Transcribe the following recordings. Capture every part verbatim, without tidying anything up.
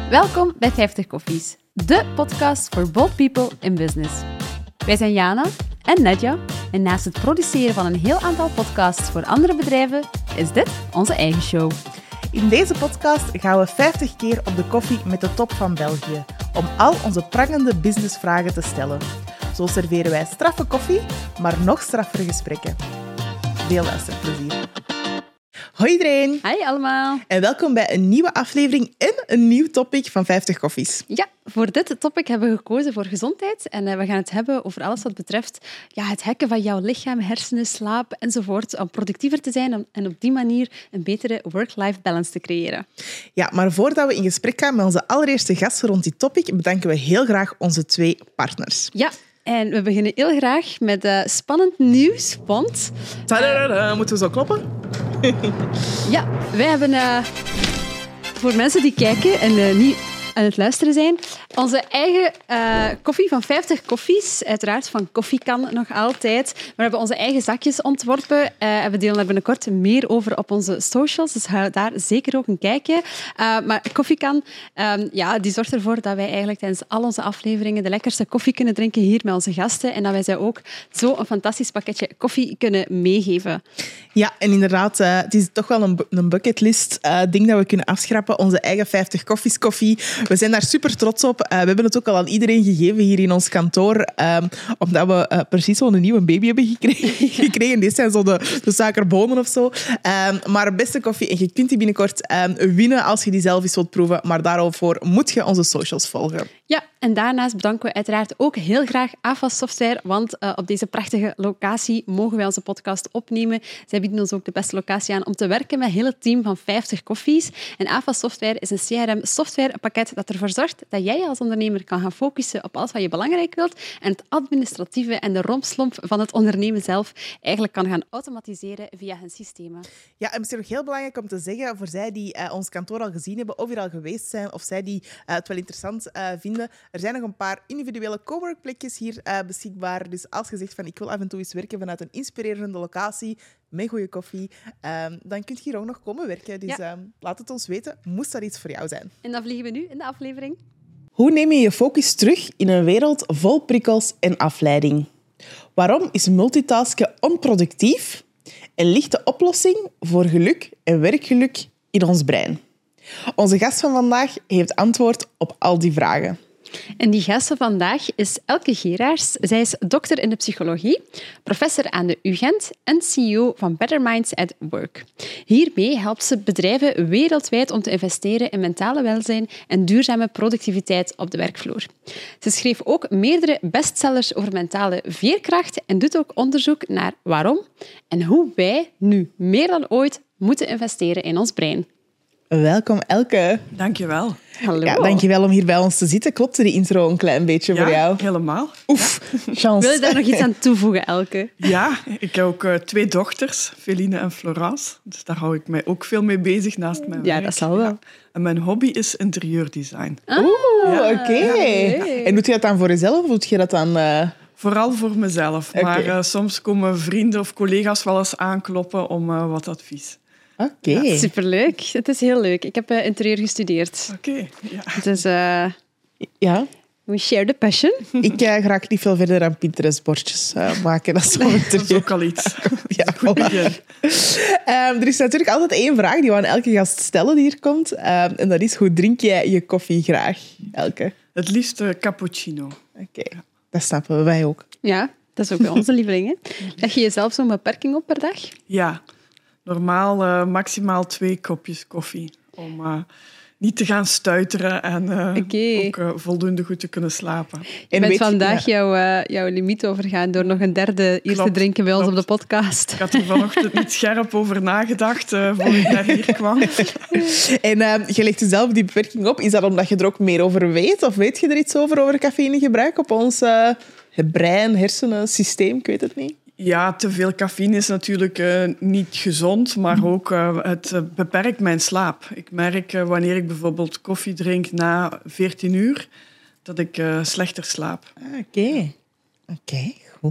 Welkom bij vijftig Koffies, de podcast voor bold people in business. Wij zijn Jana en Nadja en naast het produceren van een heel aantal podcasts voor andere bedrijven, is dit onze eigen show. In deze podcast gaan we vijftig keer op de koffie met de top van België, om al onze prangende businessvragen te stellen. Zo serveren wij straffe koffie, maar nog straffere gesprekken. Veel luisterplezier. Hoi iedereen. Hi allemaal. En welkom bij een nieuwe aflevering en een nieuw topic van vijftig Koffies. Ja, voor dit topic hebben we gekozen voor gezondheid. En we gaan het hebben over alles wat betreft ja, het hacken van jouw lichaam, hersenen, slaap enzovoort. Om productiever te zijn en op die manier een betere work-life balance te creëren. Ja, maar voordat we in gesprek gaan met onze allereerste gasten rond die topic, bedanken we heel graag onze twee partners. Ja. En we beginnen heel graag met uh, spannend nieuws, want... Tadadada, moeten we zo kloppen? Ja, wij hebben... Uh, voor mensen die kijken en uh, niet aan het luisteren zijn, onze eigen uh, koffie van vijftig Koffies, uiteraard van Koffiekan nog altijd. We hebben onze eigen zakjes ontworpen uh, en we delen er binnenkort meer over op onze socials, dus hou daar zeker ook een kijkje. Uh, maar Koffiekan, um, ja, die zorgt ervoor dat wij eigenlijk tijdens al onze afleveringen de lekkerste koffie kunnen drinken hier met onze gasten en dat wij zij ook zo een fantastisch pakketje koffie kunnen meegeven. Ja, en inderdaad, uh, het is toch wel een, een bucketlist uh, ding dat we kunnen afschrappen. Onze eigen vijftig Koffies koffie. We zijn daar super trots op. Uh, we hebben het ook al aan iedereen gegeven hier in ons kantoor. Um, omdat we uh, precies zo'n nieuwe baby hebben gekregen. Ja. gekregen. Dit zijn zo de, de suikerbonen of zo. Um, maar beste koffie. En je kunt die binnenkort um, winnen als je die zelf eens wilt proeven. Maar daarvoor moet je onze socials volgen. Ja, en daarnaast bedanken we uiteraard ook heel graag A F A S Software, want uh, op deze prachtige locatie mogen wij onze podcast opnemen. Zij bieden ons ook de beste locatie aan om te werken met het hele team van vijftig Koffies. En A F A S Software is een C R M-softwarepakket dat ervoor zorgt dat jij als ondernemer kan gaan focussen op alles wat je belangrijk wilt en het administratieve en de rompslomp van het ondernemen zelf eigenlijk kan gaan automatiseren via hun systemen. Ja, en misschien nog heel belangrijk om te zeggen, voor zij die uh, ons kantoor al gezien hebben of hier al geweest zijn, of zij die uh, het wel interessant uh, vinden, er zijn nog een paar individuele coworkplekjes hier uh, beschikbaar. Dus als je zegt van ik wil af en toe eens werken vanuit een inspirerende locatie, met goede koffie, um, dan kun je hier ook nog komen werken. Dus ja. um, laat het ons weten, moest dat iets voor jou zijn. En dan vliegen we nu in de aflevering. Hoe neem je je focus terug in een wereld vol prikkels en afleiding? Waarom is multitasken onproductief? En ligt de oplossing voor geluk en werkgeluk in ons brein? Onze gast van vandaag heeft antwoord op al die vragen. En die gast van vandaag is Elke Geraerts. Zij is dokter in de psychologie, professor aan de U Gent en C E O van Better Minds at Work. Hiermee helpt ze bedrijven wereldwijd om te investeren in mentale welzijn en duurzame productiviteit op de werkvloer. Ze schreef ook meerdere bestsellers over mentale veerkracht en doet ook onderzoek naar waarom en hoe wij nu meer dan ooit moeten investeren in ons brein. Welkom, Elke. Dank je wel. Hallo. Ja, dank je wel om hier bij ons te zitten. Klopte die intro een klein beetje ja, voor jou? helemaal. Oef, chance. Wil je daar nog iets aan toevoegen, Elke? Ja, ik heb ook uh, twee dochters, Feline en Florence. Dus daar hou ik mij ook veel mee bezig naast mijn ja, werk. Dat zal wel. Ja. En mijn hobby is interieurdesign. Ah, Oeh, ja. oké. Okay. Ja. En doe je dat dan voor jezelf of doe je dat dan... Uh... Vooral voor mezelf. Okay. Maar uh, soms komen vrienden of collega's wel eens aankloppen om uh, wat advies. Oké. Okay. Ja, superleuk. Het is heel leuk. Ik heb uh, interieur gestudeerd. Oké, okay, ja. Dus uh, ja. we share the passion. Ik uh, ga niet veel verder dan Pinterest-bordjes uh, maken. Dat is, wel dat is ook al iets. Ja, goed begin. Um, er is natuurlijk altijd één vraag die we aan elke gast stellen die hier komt. Um, en dat is, hoe drink jij je koffie graag, Elke? Het liefst uh, cappuccino. Oké, okay. Dat snappen wij ook. Ja, dat is ook bij onze lievelingen. Leg je jezelf zo'n beperking op per dag? Ja. Normaal uh, maximaal twee kopjes koffie. Om uh, niet te gaan stuiteren en uh, okay. ook uh, voldoende goed te kunnen slapen. Je bent vandaag ja. jouw, uh, jouw limiet overgaan door nog een derde hier te drinken bij klopt. ons op de podcast. Ik had er vanochtend niet scherp over nagedacht uh, voor ik naar hier kwam. En uh, je legt jezelf die beperking op. Is dat omdat je er ook meer over weet? Of weet je er iets over, over cafeïnegebruik op ons uh, brein, hersenen, systeem? Ik weet het niet. Ja, te veel cafeïne is natuurlijk uh, niet gezond, maar ook uh, het uh, beperkt mijn slaap. Ik merk uh, wanneer ik bijvoorbeeld koffie drink na veertien uur, dat ik uh, slechter slaap. Oké, okay. oké, okay, goed.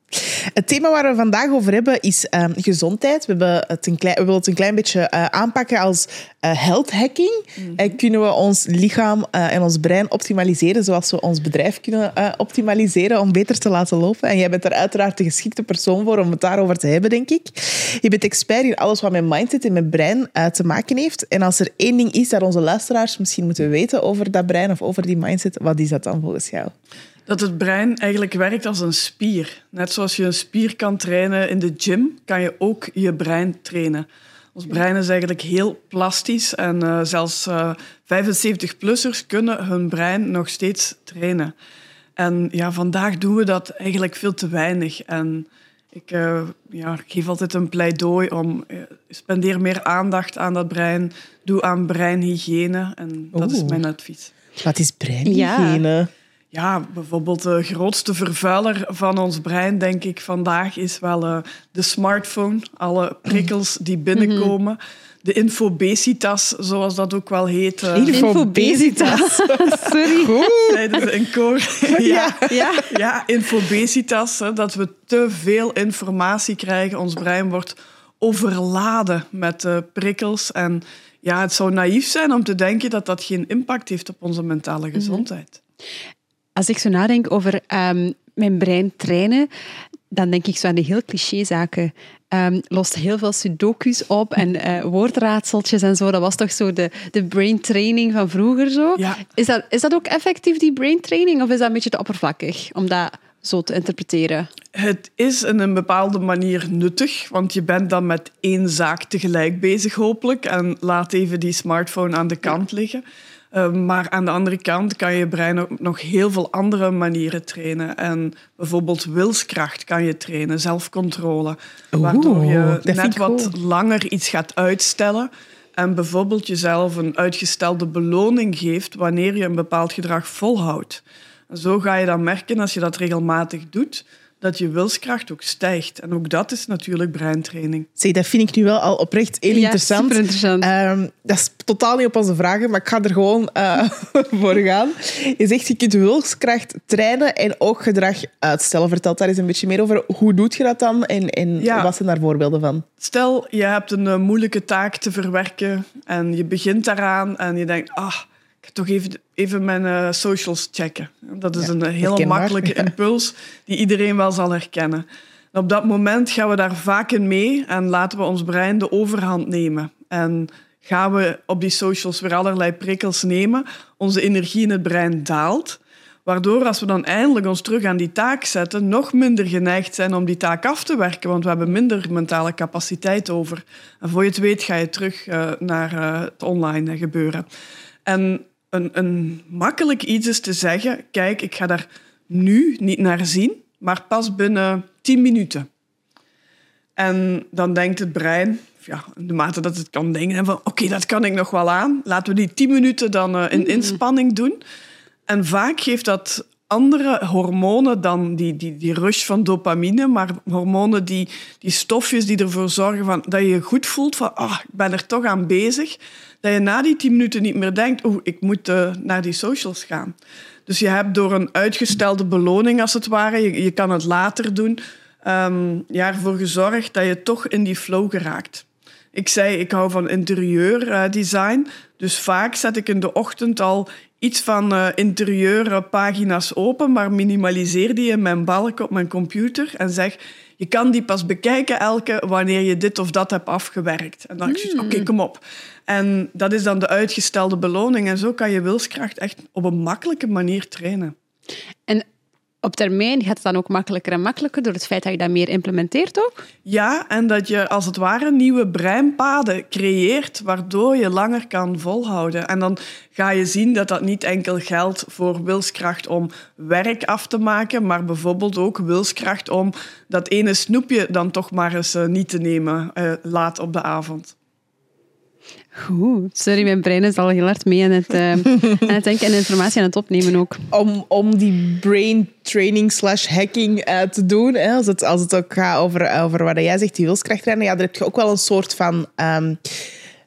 Het thema waar we vandaag over hebben is um, gezondheid. We, hebben het een klein, we willen het een klein beetje uh, aanpakken als uh, health hacking. Mm-hmm. Uh, kunnen we ons lichaam uh, en ons brein optimaliseren zoals we ons bedrijf kunnen uh, optimaliseren om beter te laten lopen. En jij bent er uiteraard de geschikte persoon voor om het daarover te hebben, denk ik. Je bent expert in alles wat met mindset en met brein uh, te maken heeft. En als er één ding is dat onze luisteraars misschien moeten weten over dat brein of over die mindset, wat is dat dan volgens jou? Dat het brein eigenlijk werkt als een spier. Net zoals je een spier kan trainen in de gym, kan je ook je brein trainen. Ons brein is eigenlijk heel plastisch en uh, zelfs uh, vijfenzeventig-plussers kunnen hun brein nog steeds trainen. En ja, vandaag doen we dat eigenlijk veel te weinig. En ik uh, ja, geef altijd een pleidooi om uh, spendeer meer aandacht aan dat brein. Doe aan breinhygiëne en dat Oeh. is mijn advies. Wat is breinhygiëne? Ja. Ja, bijvoorbeeld de grootste vervuiler van ons brein, denk ik, vandaag is wel uh, de smartphone. Alle prikkels die binnenkomen. Mm-hmm. De infobesitas, zoals dat ook wel heet. Uh, infobesitas. Sorry. Zeiden ze in koor. ja, ja. ja, infobesitas. Hè, dat we te veel informatie krijgen. Ons brein wordt overladen met uh, prikkels. En ja, het zou naïef zijn om te denken dat dat geen impact heeft op onze mentale gezondheid. Mm-hmm. Als ik zo nadenk over um, mijn brein trainen, dan denk ik zo aan die heel cliché-zaken. Um, lost heel veel sudoku's op en uh, woordraadseltjes en zo. Dat was toch zo de, de brain training van vroeger zo? Ja. Is dat, is dat ook effectief, die brain training? Of is dat een beetje te oppervlakkig om dat zo te interpreteren? Het is in een bepaalde manier nuttig, want je bent dan met één zaak tegelijk bezig hopelijk en laat even die smartphone aan de kant liggen. Uh, maar aan de andere kant kan je brein op nog heel veel andere manieren trainen. En bijvoorbeeld wilskracht kan je trainen, zelfcontrole. Oeh, waardoor je net wat cool. langer iets gaat uitstellen. En bijvoorbeeld jezelf een uitgestelde beloning geeft wanneer je een bepaald gedrag volhoudt. En zo ga je dan merken, als je dat regelmatig doet, dat je wilskracht ook stijgt. En ook dat is natuurlijk breintraining. Zeg, dat vind ik nu wel al oprecht heel ja, interessant. Super interessant. Um, dat is totaal niet op onze vragen, maar ik ga er gewoon uh, voor gaan. Je zegt, je kunt wilskracht trainen en ook gedrag uitstellen. Vertel daar eens een beetje meer over. Hoe doe je dat dan en, en ja. wat zijn daar voorbeelden van? Stel, je hebt een uh, moeilijke taak te verwerken en je begint daaraan en je denkt, ah, ik ga toch even, even mijn uh, socials checken. Dat is ja, een uh, hele makkelijke ja. impuls die iedereen wel zal herkennen. En op dat moment gaan we daar vaak in mee en laten we ons brein de overhand nemen. En gaan we op die socials weer allerlei prikkels nemen. Onze energie in het brein daalt. Waardoor, als we dan eindelijk ons terug aan die taak zetten, nog minder geneigd zijn om die taak af te werken, want we hebben minder mentale capaciteit over. En voor je het weet ga je terug uh, naar uh, het online gebeuren. En een, een makkelijk iets is te zeggen, kijk, ik ga daar nu niet naar zien, maar pas binnen tien minuten. En dan denkt het brein, ja, in de mate dat het kan denken, van oké, okay, dat kan ik nog wel aan. Laten we die tien minuten dan uh, in inspanning doen. En vaak geeft dat andere hormonen dan die, die, die rush van dopamine, maar hormonen, die, die stofjes die ervoor zorgen van, dat je je goed voelt van, ah, oh, ik ben er toch aan bezig. Dat je na die tien minuten niet meer denkt, oeh, ik moet uh, naar die socials gaan. Dus je hebt door een uitgestelde beloning, als het ware, je, je kan het later doen, um, ja, ervoor gezorgd dat je toch in die flow geraakt. Ik zei, ik hou van interieurdesign, uh, dus vaak zet ik in de ochtend al iets van uh, interieurpagina's open, maar minimaliseer die in mijn balk op mijn computer en zeg, je kan die pas bekijken elke wanneer je dit of dat hebt afgewerkt. En dan denk ik, mm. oké, okay, kom op. En dat is dan de uitgestelde beloning. En zo kan je wilskracht echt op een makkelijke manier trainen. En op termijn gaat het dan ook makkelijker en makkelijker door het feit dat je dat meer implementeert ook? Ja, en dat je als het ware nieuwe breinpaden creëert, waardoor je langer kan volhouden. En dan ga je zien dat dat niet enkel geldt voor wilskracht om werk af te maken, maar bijvoorbeeld ook wilskracht om dat ene snoepje dan toch maar eens uh, niet te nemen uh, laat op de avond. Goed. Sorry, mijn brein is al heel hard mee aan het, uh, aan het denken en informatie aan het opnemen ook. Om, om die brain training slash hacking uh, te doen, hè, als, het, als het ook gaat over, over wat jij zegt, die wilskracht trainen, ja, daar heb je ook wel een soort van... Um,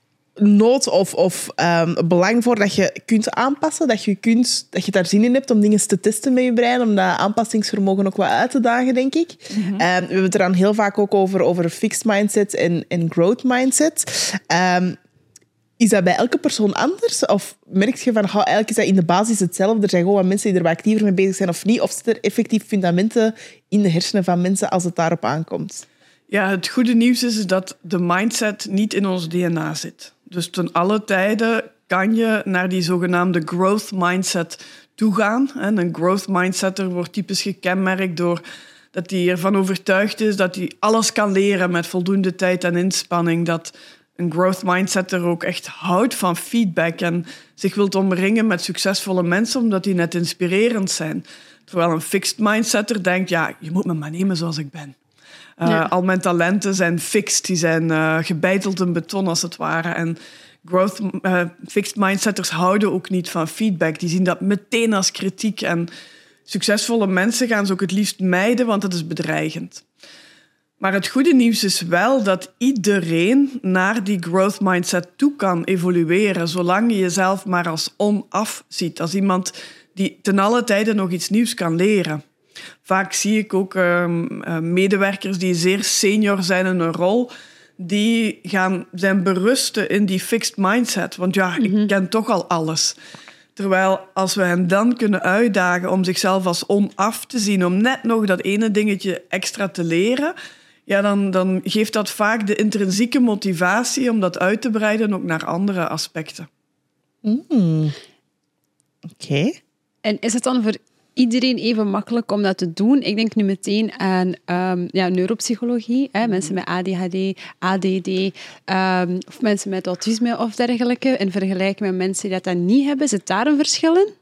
nood of, of um, belang voor dat je kunt aanpassen, dat je, kunt, dat je daar zin in hebt om dingen te testen met je brein, om dat aanpassingsvermogen ook wat uit te dagen, denk ik. Mm-hmm. Um, we hebben het er dan heel vaak ook over, over fixed mindset en, en growth mindset. Um, is dat bij elke persoon anders? Of merk je van, oh, eigenlijk is dat in de basis hetzelfde? Er zijn gewoon wat mensen die er wat actiever mee bezig zijn of niet? Of zitten er effectief fundamenten in de hersenen van mensen als het daarop aankomt? Ja, het goede nieuws is dat de mindset niet in ons D N A zit. Dus ten alle tijden kan je naar die zogenaamde growth mindset toegaan. En een growth mindsetter wordt typisch gekenmerkt door dat hij ervan overtuigd is dat hij alles kan leren met voldoende tijd en inspanning. Dat een growth mindsetter ook echt houdt van feedback en zich wilt omringen met succesvolle mensen omdat die net inspirerend zijn. Terwijl een fixed mindsetter denkt, ja, je moet me maar nemen zoals ik ben. Uh, ja. Al mijn talenten zijn fixed, die zijn uh, gebeiteld in beton als het ware. En growth, uh, fixed mindsetters houden ook niet van feedback. Die zien dat meteen als kritiek. En succesvolle mensen gaan ze ook het liefst mijden, want dat is bedreigend. Maar het goede nieuws is wel dat iedereen naar die growth mindset toe kan evolueren, zolang je jezelf maar als onaf ziet. Als iemand die ten alle tijde nog iets nieuws kan leren. Vaak zie ik ook uh, uh, medewerkers die zeer senior zijn in een rol, die gaan zijn berusten in die fixed mindset. Want ja, mm-hmm. ik ken toch al alles. Terwijl als we hen dan kunnen uitdagen om zichzelf als onaf te zien, om net nog dat ene dingetje extra te leren, ja, dan, dan geeft dat vaak de intrinsieke motivatie om dat uit te breiden ook naar andere aspecten. Mm. Oké. Okay. En is het dan voor iedereen even makkelijk om dat te doen? Ik denk nu meteen aan um, ja, neuropsychologie. Hè? Mensen met A D H D, A D D, um, of mensen met autisme of dergelijke. In vergelijking met mensen die dat dan niet hebben. Zit daar een verschil in?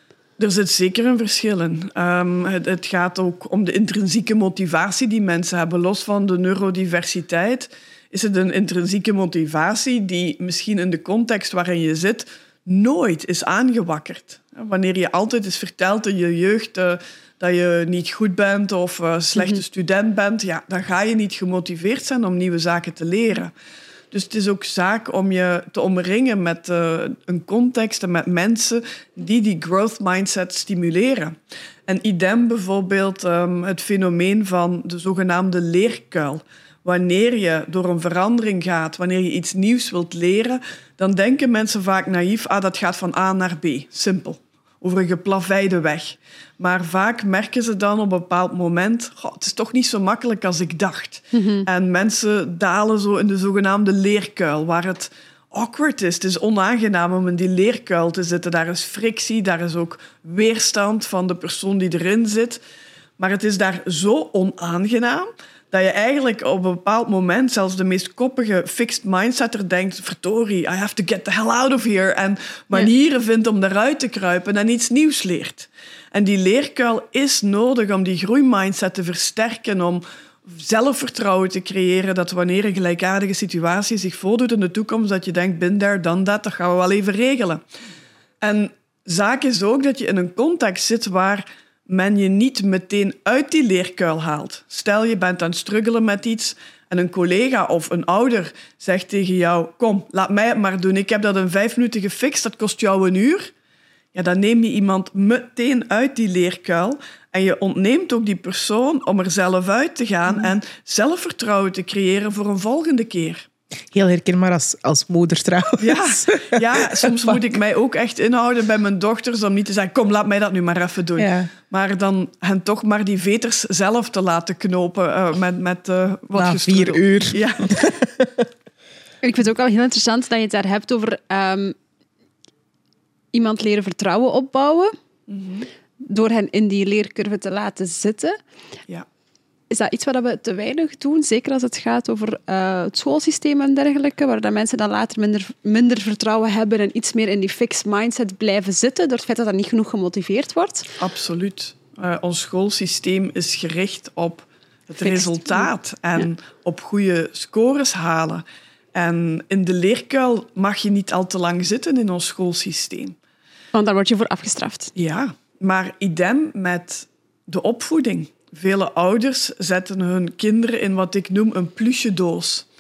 Er zit zeker een verschil in. Um, het, het gaat ook om de intrinsieke motivatie die mensen hebben. Los van de neurodiversiteit is het een intrinsieke motivatie die misschien in de context waarin je zit nooit is aangewakkerd. Wanneer je altijd is verteld in je jeugd uh, dat je niet goed bent of een uh, slechte mm-hmm. student bent, ja, dan ga je niet gemotiveerd zijn om nieuwe zaken te leren. Dus het is ook zaak om je te omringen met uh, een context en met mensen die die growth mindset stimuleren. En idem bijvoorbeeld um, het fenomeen van de zogenaamde leerkuil. Wanneer je door een verandering gaat, wanneer je iets nieuws wilt leren, dan denken mensen vaak naïef, ah, dat gaat van A naar B. Simpel. Over een geplaveide weg. Maar vaak merken ze dan op een bepaald moment, goh, het is toch niet zo makkelijk als ik dacht. Mm-hmm. En mensen dalen zo in de zogenaamde leerkuil, waar het awkward is. Het is onaangenaam om in die leerkuil te zitten. Daar is frictie, daar is ook weerstand van de persoon die erin zit. Maar het is daar zo onaangenaam dat je eigenlijk op een bepaald moment, zelfs de meest koppige fixed mindsetter denkt, verdorie, I have to get the hell out of here. En manieren ja. vindt om eruit te kruipen en iets nieuws leert. En die leerkuil is nodig om die groeimindset te versterken, om zelfvertrouwen te creëren, dat wanneer een gelijkaardige situatie zich voordoet in de toekomst, dat je denkt, bin there, done that, dat gaan we wel even regelen. En zaak is ook dat je in een context zit waar men je niet meteen uit die leerkuil haalt. Stel, je bent aan het struggelen met iets en een collega of een ouder zegt tegen jou, kom, laat mij het maar doen. Ik heb dat in vijf minuten gefixt, dat kost jou een uur. Ja, dan neem je iemand meteen uit die leerkuil en je ontneemt ook die persoon om er zelf uit te gaan mm. en zelfvertrouwen te creëren voor een volgende keer. Heel herkenbaar als, als moeder trouwens. Ja, ja, soms moet ik mij ook echt inhouden bij mijn dochters om niet te zeggen, kom, laat mij dat nu maar even doen. Ja. Maar dan hen toch maar die veters zelf te laten knopen uh, met, met uh, wat Na vier uur. Ja. Ik vind het ook wel heel interessant dat je het daar hebt over um, iemand leren vertrouwen opbouwen, mm-hmm. door hen in die leercurve te laten zitten. Ja. Is dat iets wat we te weinig doen? Zeker als het gaat over uh, het schoolsysteem en dergelijke, waar dat mensen dan later minder, minder vertrouwen hebben en iets meer in die fixed mindset blijven zitten, door het feit dat dat niet genoeg gemotiveerd wordt? Absoluut. Uh, ons schoolsysteem is gericht op het fixed. resultaat en ja. op goede scores halen. En in de leerkuil mag je niet al te lang zitten in ons schoolsysteem. Want daar word je voor afgestraft. Ja, maar idem met de opvoeding. Vele ouders zetten hun kinderen in wat ik noem een plusje doos.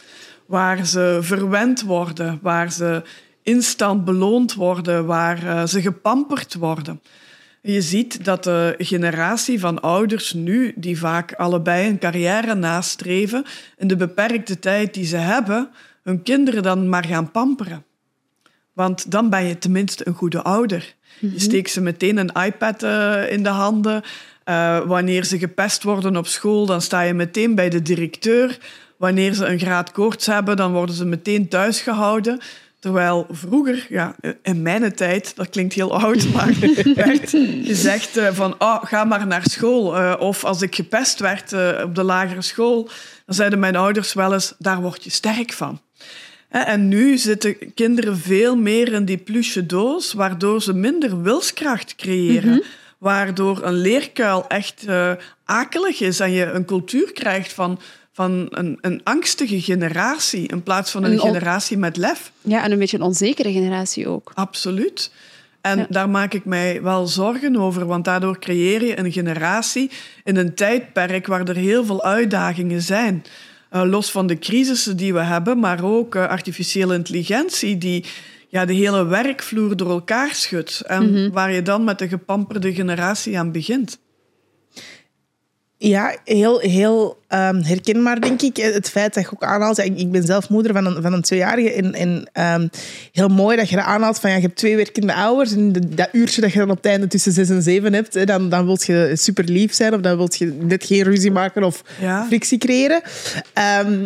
waar ze verwend worden, waar ze instant beloond worden, waar uh, ze gepamperd worden. Je ziet dat de generatie van ouders nu, die vaak allebei een carrière nastreven, in de beperkte tijd die ze hebben, hun kinderen dan maar gaan pamperen. Want dan ben je tenminste een goede ouder. Mm-hmm. Je steekt ze meteen een iPad uh, in de handen. Uh, wanneer ze gepest worden op school, dan sta je meteen bij de directeur. Wanneer ze een graad koorts hebben, dan worden ze meteen thuis gehouden. Terwijl vroeger, ja, in mijn tijd, dat klinkt heel oud, maar werd gezegd uh, van oh, ga maar naar school. Uh, of als ik gepest werd uh, op de lagere school, dan zeiden mijn ouders wel eens, daar word je sterk van. En nu zitten kinderen veel meer in die pluche doos, waardoor ze minder wilskracht creëren. Mm-hmm. Waardoor een leerkuil echt uh, akelig is en je een cultuur krijgt van, van een, een angstige generatie in plaats van een, een on- generatie met lef. Ja, en een beetje een onzekere generatie ook. Absoluut. En ja. daar maak ik mij wel zorgen over, want daardoor creëer je een generatie in een tijdperk waar er heel veel uitdagingen zijn. Uh, los van de crisissen die we hebben, maar ook uh, artificiële intelligentie die ja, de hele werkvloer door elkaar schudt. En mm-hmm. waar je dan met de gepamperde generatie aan begint. Ja, heel, heel um, herkenbaar, denk ik. Het feit dat je ook aanhaalt... Ik, ik ben zelf moeder van een, van een tweejarige. En, en um, heel mooi dat je dat aanhaalt van... Ja, je hebt twee werkende ouders. En de, dat uurtje dat je dan op het einde tussen zes en zeven hebt... Hè, dan, dan wil je super lief zijn. Of dan wil je net geen ruzie maken of ja. frictie creëren. Um,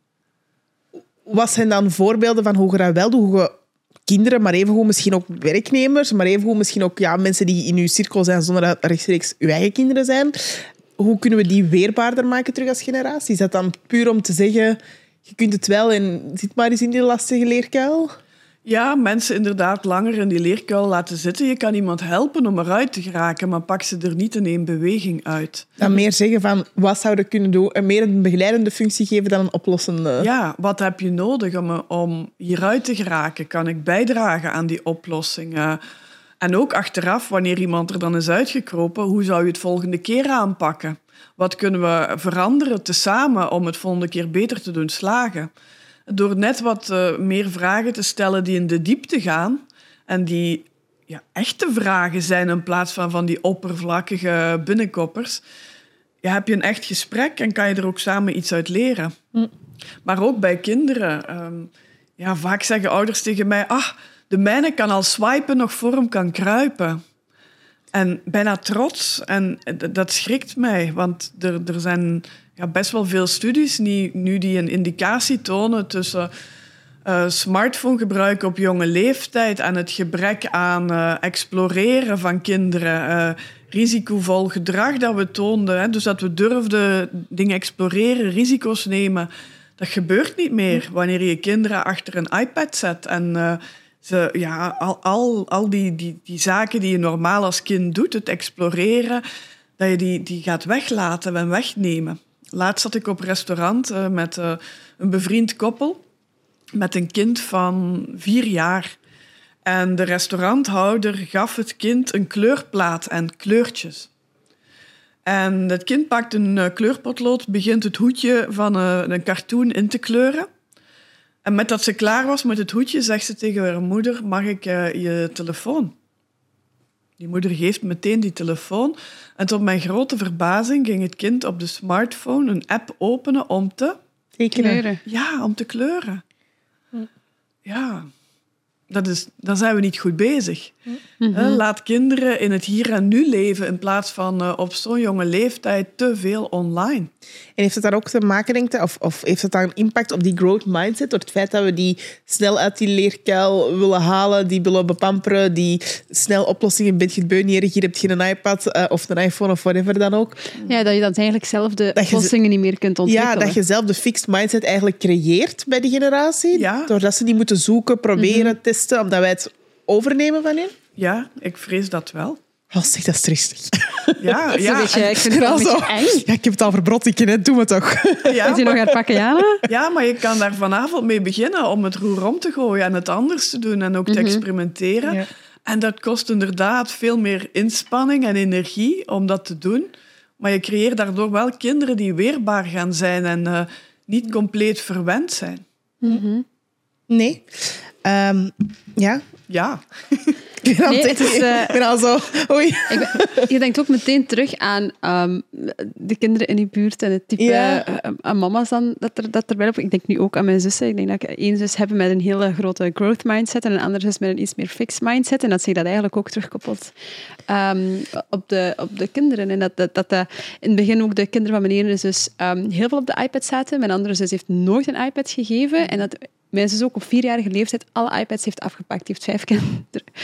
wat zijn dan voorbeelden van hoe je dat wel doet? Hoe je kinderen, maar evengoed misschien ook werknemers... maar evengoed misschien ook ja, mensen die in je cirkel zijn... zonder dat rechtstreeks je eigen kinderen zijn... Hoe kunnen we die weerbaarder maken terug als generatie? Is dat dan puur om te zeggen, je kunt het wel en zit maar eens in die lastige leerkuil? Ja, mensen inderdaad langer in die leerkuil laten zitten. Je kan iemand helpen om eruit te geraken, maar pak ze er niet in één beweging uit. Dan meer zeggen van, wat zouden we kunnen doen? En meer een begeleidende functie geven dan een oplossende. Ja, wat heb je nodig om, om hieruit te geraken? Kan ik bijdragen aan die oplossing? Uh, En ook achteraf, wanneer iemand er dan is uitgekropen, hoe zou je het volgende keer aanpakken? Wat kunnen we veranderen tezamen om het volgende keer beter te doen slagen? Door net wat uh, meer vragen te stellen die in de diepte gaan en die ja, echte vragen zijn in plaats van, van die oppervlakkige binnenkoppers, ja, heb je een echt gesprek en kan je er ook samen iets uit leren. Mm. Maar ook bij kinderen. Um, ja, vaak zeggen ouders tegen mij... Ah, de mijne kan al swipen nog voor hem kan kruipen. En bijna trots. En dat schrikt mij. Want er, er zijn ja, best wel veel studies die, nu die een indicatie tonen tussen uh, smartphonegebruik op jonge leeftijd en het gebrek aan uh, exploreren van kinderen. Uh, risicovol gedrag dat we toonden. Hè, dus dat we durfden dingen exploreren, risico's nemen. Dat gebeurt niet meer wanneer je kinderen achter een iPad zet en... Uh, Ze, ja, al, al, al die, die, die zaken die je normaal als kind doet, het exploreren, dat je die, die gaat weglaten en wegnemen. Laatst zat ik op restaurant uh, met uh, een bevriend koppel met een kind van vier jaar. En de restauranthouder gaf het kind een kleurplaat en kleurtjes. En het kind pakt een uh, kleurpotlood, begint het hoedje van uh, een cartoon in te kleuren. En met dat ze klaar was met het hoedje, zegt ze tegen haar moeder, mag ik uh, je telefoon? Die moeder geeft meteen die telefoon. En tot mijn grote verbazing ging het kind op de smartphone een app openen om te... Kleuren. Ja, om te kleuren. Ja, dat is, dan zijn we niet goed bezig. Mm-hmm. Laat kinderen in het hier en nu leven in plaats van uh, op zo'n jonge leeftijd te veel online. En heeft het daar ook te maken, denk je, of, of heeft het daar een impact op die growth mindset, door het feit dat we die snel uit die leerkuil willen halen, die willen bepamperen, die snel oplossingen bent je het beuneren, hier heb je een iPad uh, of een iPhone of whatever dan ook. Ja, dat je dan eigenlijk zelf de dat oplossingen je, niet meer kunt ontwikkelen. Ja, dat je zelf de fixed mindset eigenlijk creëert bij die generatie, ja. Doordat ze die moeten zoeken, proberen, mm-hmm. testen, omdat wij het overnemen van hen. Ja, ik vrees dat wel. Oh, zeg, dat is triestig. Ja, ja. Beetje, ik vind het wel een beetje eng. Ja, ik heb het al verbrot, hè. Doe me toch. Ja, is hij nog gaan pakken, Jana? Ja, maar je kan daar vanavond mee beginnen om het roer om te gooien en het anders te doen en ook te mm-hmm. experimenteren. Ja. En dat kost inderdaad veel meer inspanning en energie om dat te doen. Maar je creëert daardoor wel kinderen die weerbaar gaan zijn en uh, niet compleet verwend zijn. Mm-hmm. Nee. Um, ja? Ja. Ik ben, nee, het is, uh, ik ben al zo... Oei. Ik ben, je denkt ook meteen terug aan um, de kinderen in je buurt en het type ja. uh, aan mama's dan dat er, dat er wel op. Ik denk nu ook aan mijn zussen. Ik denk dat ik één zus heb met een hele grote growth mindset en een andere zus met een iets meer fixed mindset. En dat zich dat eigenlijk ook terugkoppelt um, op, de, op de kinderen. En dat, dat, dat uh, in het begin ook de kinderen van mijn ene zus um, heel veel op de iPad zaten. Mijn andere zus heeft nooit een iPad gegeven. En dat... Mijn zus ook op vierjarige leeftijd alle iPads heeft afgepakt. Die heeft vijf kinderen.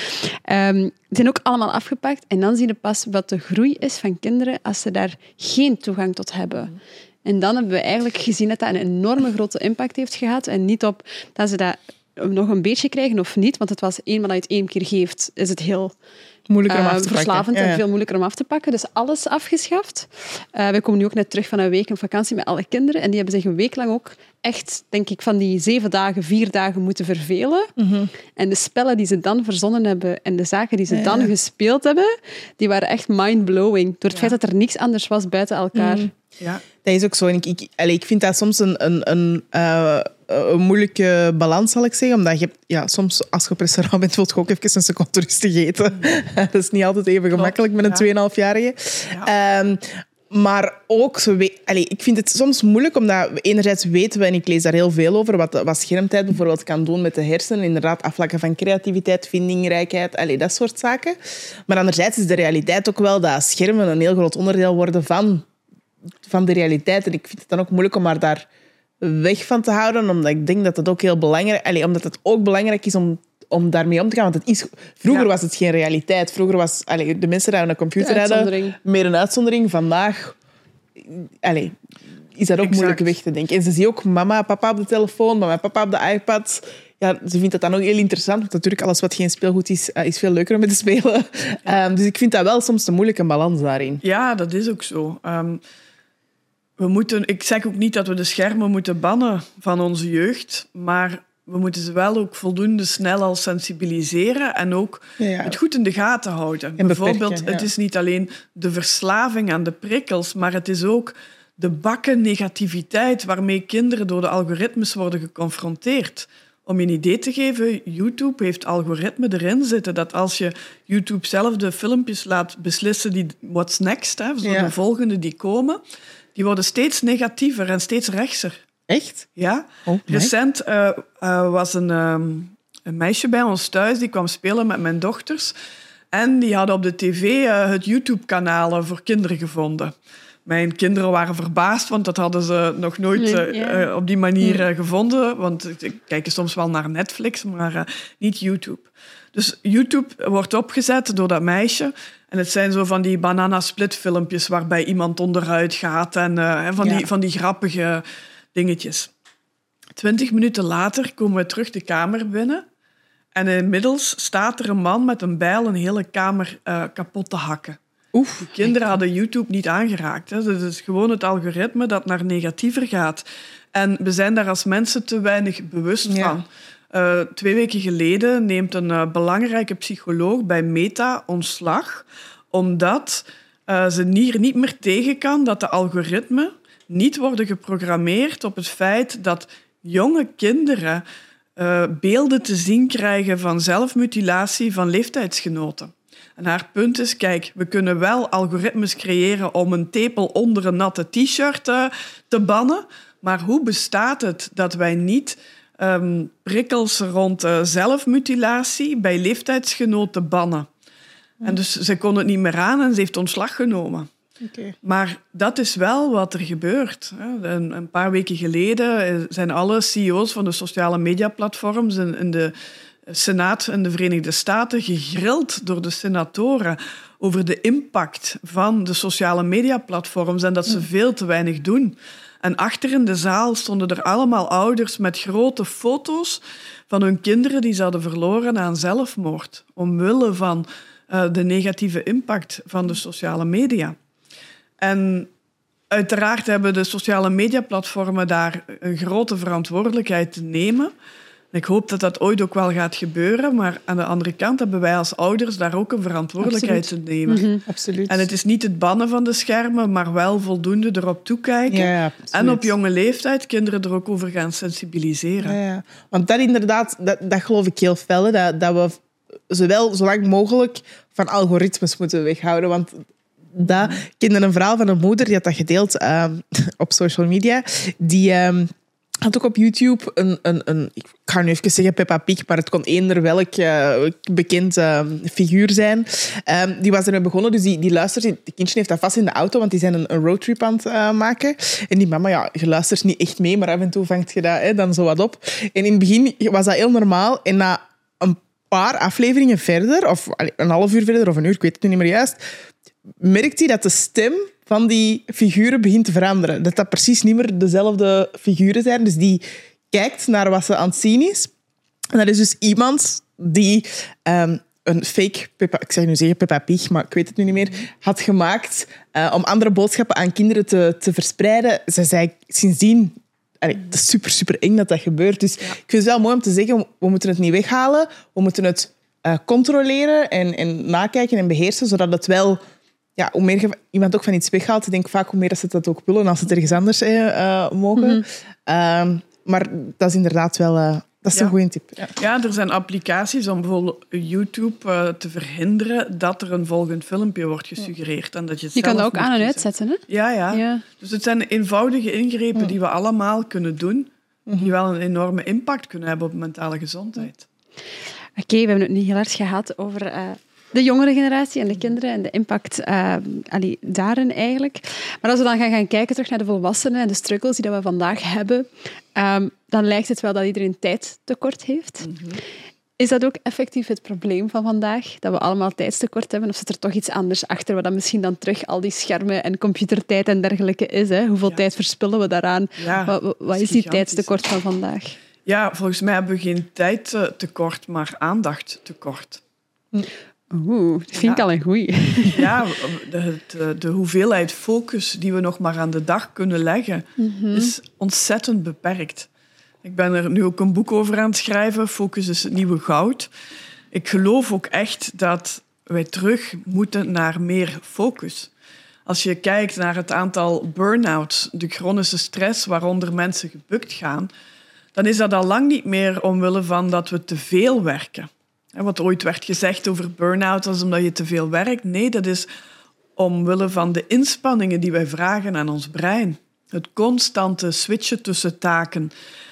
Um, die zijn ook allemaal afgepakt. En dan zie je pas wat de groei is van kinderen als ze daar geen toegang tot hebben. En dan hebben we eigenlijk gezien dat dat een enorme grote impact heeft gehad. En niet op dat ze dat nog een beetje krijgen of niet. Want het was eenmaal dat je het één keer geeft, is het heel... Moeilijker om af te uh, verslavend pakken. Ja, ja. en veel moeilijker om af te pakken. Dus alles afgeschaft. Uh, we komen nu ook net terug van een week in vakantie met alle kinderen. En die hebben zich een week lang ook echt, denk ik, van die zeven dagen, vier dagen moeten vervelen. Mm-hmm. En de spellen die ze dan verzonnen hebben en de zaken die ze ja, dan ja. gespeeld hebben, die waren echt mind-blowing. Door het ja. feit dat er niks anders was buiten elkaar. Mm. Ja. Dat is ook zo. En ik, ik, allez, ik vind dat soms een, een, een, uh, een moeilijke balans, zal ik zeggen. Omdat je, ja, soms, als je op restaurant bent, wil je ook even een seconde rustig eten. Mm. Dat is niet altijd even gemakkelijk met een ja. tweeënhalfjarige. Ja. Um, maar ook, zo we, allez, ik vind het soms moeilijk, omdat we enerzijds weten we, en ik lees daar heel veel over, wat, wat schermtijd bijvoorbeeld kan doen met de hersenen. Inderdaad, afvlakken van creativiteit, vindingrijkheid, allez, dat soort zaken. Maar anderzijds is de realiteit ook wel dat schermen een heel groot onderdeel worden van... van de realiteit. En ik vind het dan ook moeilijk om haar daar weg van te houden, omdat ik denk dat het ook heel belangrijk, allez, omdat het ook belangrijk is om, om daarmee om te gaan. Want het is, vroeger ja. was het geen realiteit. Vroeger was allez, de mensen die aan een computer hadden meer een uitzondering. Vandaag allez, is dat ook exact. Moeilijk weg te denken. En ze zien ook mama en papa op de telefoon, mama en papa op de iPad. Ja, ze vindt dat dan ook heel interessant. Want natuurlijk, alles wat geen speelgoed is, uh, is veel leuker om mee te spelen. Ja. Um, dus ik vind dat wel soms een moeilijke balans daarin. Ja, dat is ook zo. Um, We moeten, ik zeg ook niet dat we de schermen moeten bannen van onze jeugd, maar we moeten ze wel ook voldoende snel al sensibiliseren en ook ja, ja. het goed in de gaten houden. En Bijvoorbeeld, ja. het is niet alleen de verslaving aan de prikkels, maar het is ook de bakken negativiteit waarmee kinderen door de algoritmes worden geconfronteerd. Om je een idee te geven, YouTube heeft algoritmen erin zitten dat als je YouTube zelf de filmpjes laat beslissen die what's next, hè, zo ja. de volgende die komen, die worden steeds negatiever en steeds rechtser. Echt? Ja. Oh, Recent uh, uh, was een, um, een meisje bij ons thuis, die kwam spelen met mijn dochters. En die hadden op de tv uh, het YouTube-kanaal voor kinderen gevonden. Mijn kinderen waren verbaasd, want dat hadden ze nog nooit uh, ja. uh, op die manier uh, gevonden. Want ik kijk soms wel naar Netflix, maar uh, niet YouTube. Dus YouTube wordt opgezet door dat meisje. En het zijn zo van die banana-split-filmpjes waarbij iemand onderuit gaat en uh, van, ja. die, van die grappige dingetjes. Twintig minuten later komen we terug de kamer binnen. En inmiddels staat er een man met een bijl een hele kamer uh, kapot te hakken. Oef. De kinderen hadden YouTube niet aangeraakt. Hè. Het is gewoon het algoritme dat naar negatiever gaat. En we zijn daar als mensen te weinig bewust ja. van. Uh, twee weken geleden neemt een uh, belangrijke psycholoog bij Meta ontslag, omdat uh, ze hier niet meer tegen kan dat de algoritmen niet worden geprogrammeerd op het feit dat jonge kinderen uh, beelden te zien krijgen van zelfmutilatie van leeftijdsgenoten. En haar punt is, kijk, we kunnen wel algoritmes creëren om een tepel onder een natte t-shirt uh, te bannen, maar hoe bestaat het dat wij niet um, prikkels rond uh, zelfmutilatie bij leeftijdsgenoten bannen? Hmm. En dus ze kon het niet meer aan en ze heeft ontslag genomen. Okay. Maar dat is wel wat er gebeurt. Een, een paar weken geleden zijn alle C E O's van de sociale mediaplatforms in, in de Senaat in de Verenigde Staten gegrild door de senatoren over de impact van de sociale mediaplatforms en dat ze veel te weinig doen. En achter in de zaal stonden er allemaal ouders met grote foto's van hun kinderen die ze hadden verloren aan zelfmoord, omwille van uh, de negatieve impact van de sociale media. En uiteraard hebben de sociale mediaplatformen daar een grote verantwoordelijkheid te nemen. Ik hoop dat dat ooit ook wel gaat gebeuren, maar aan de andere kant hebben wij als ouders daar ook een verantwoordelijkheid Absoluut. te nemen. Mm-hmm. Absoluut. En het is niet het bannen van de schermen, maar wel voldoende erop toekijken. Ja, ja, en op jonge leeftijd kinderen er ook over gaan sensibiliseren. Ja, ja. Want dat inderdaad, dat, dat geloof ik heel fel, hè, dat, dat we zowel zo lang mogelijk van algoritmes moeten weghouden. Want dat, ik kende een verhaal van een moeder, die had dat gedeeld uh, op social media. Die uh, had ook op YouTube een, een, een... Ik ga nu even zeggen Peppa Pig, maar het kon eender welk uh, bekend uh, figuur zijn. Um, die was ermee begonnen, dus die, die luistert... Het kindje heeft dat vast in de auto, want die zijn een, een roadtrip aan het uh, maken. En die mama, ja, je luistert niet echt mee, maar af en toe vangt je dat hè, dan zo wat op. En in het begin was dat heel normaal. En na een paar afleveringen verder, of een half uur verder, of een uur, ik weet het nu niet meer juist, merkt hij dat de stem van die figuren begint te veranderen. Dat dat precies niet meer dezelfde figuren zijn. Dus die kijkt naar wat ze aan het zien is. En dat is dus iemand die um, een fake Peppa, ik zeg nu zeggen Peppa Pig, maar ik weet het nu niet meer, had gemaakt uh, om andere boodschappen aan kinderen te, te verspreiden. Ze zei sindsdien... Allee, het is super, super eng dat dat gebeurt. Dus ja. Ik vind het wel mooi om te zeggen, we moeten het niet weghalen. We moeten het uh, controleren en, en nakijken en beheersen, zodat het wel... Ja, hoe meer je iemand ook van iets weghaalt, ik denk vaak hoe meer dat ze dat ook willen als ze het ergens anders uh, mogen. Mm-hmm. Uh, maar dat is inderdaad wel... Uh, dat is ja. een goede tip. Ja. ja, er zijn applicaties om bijvoorbeeld YouTube uh, te verhinderen dat er een volgend filmpje wordt gesuggereerd. En dat je, je kan dat ook aan en uitzetten, hè? Ja, ja, ja. Dus het zijn eenvoudige ingrepen ja. die we allemaal kunnen doen, die mm-hmm. wel een enorme impact kunnen hebben op mentale gezondheid. Oké, okay, we hebben het nu heel hard gehad over... Uh, de jongere generatie en de kinderen en de impact uh, allee, daarin eigenlijk. Maar als we dan gaan, gaan kijken terug naar de volwassenen en de struggles die dat we vandaag hebben, um, dan lijkt het wel dat iedereen tijdtekort heeft. Mm-hmm. Is dat ook effectief het probleem van vandaag? Dat we allemaal tijdstekort hebben? Of zit er toch iets anders achter, wat dan misschien dan terug al die schermen en computertijd en dergelijke is? Hè? Hoeveel ja. tijd verspillen we daaraan? Ja, wat wat is, is die tijdstekort van vandaag? Ja, volgens mij hebben we geen tijdtekort, maar aandachttekort. Hm. Oeh, dat vind ik ja. al een goeie. Ja, de, de, de hoeveelheid focus die we nog maar aan de dag kunnen leggen, mm-hmm. is ontzettend beperkt. Ik ben er nu ook een boek over aan het schrijven, Focus is het nieuwe goud. Ik geloof ook echt dat wij terug moeten naar meer focus. Als je kijkt naar het aantal burn-outs, de chronische stress waaronder mensen gebukt gaan, dan is dat al lang niet meer omwille van dat we te veel werken. Wat ooit werd gezegd over burn-out was omdat je te veel werkt. Nee, dat is omwille van de inspanningen die wij vragen aan ons brein. Het constante switchen tussen taken.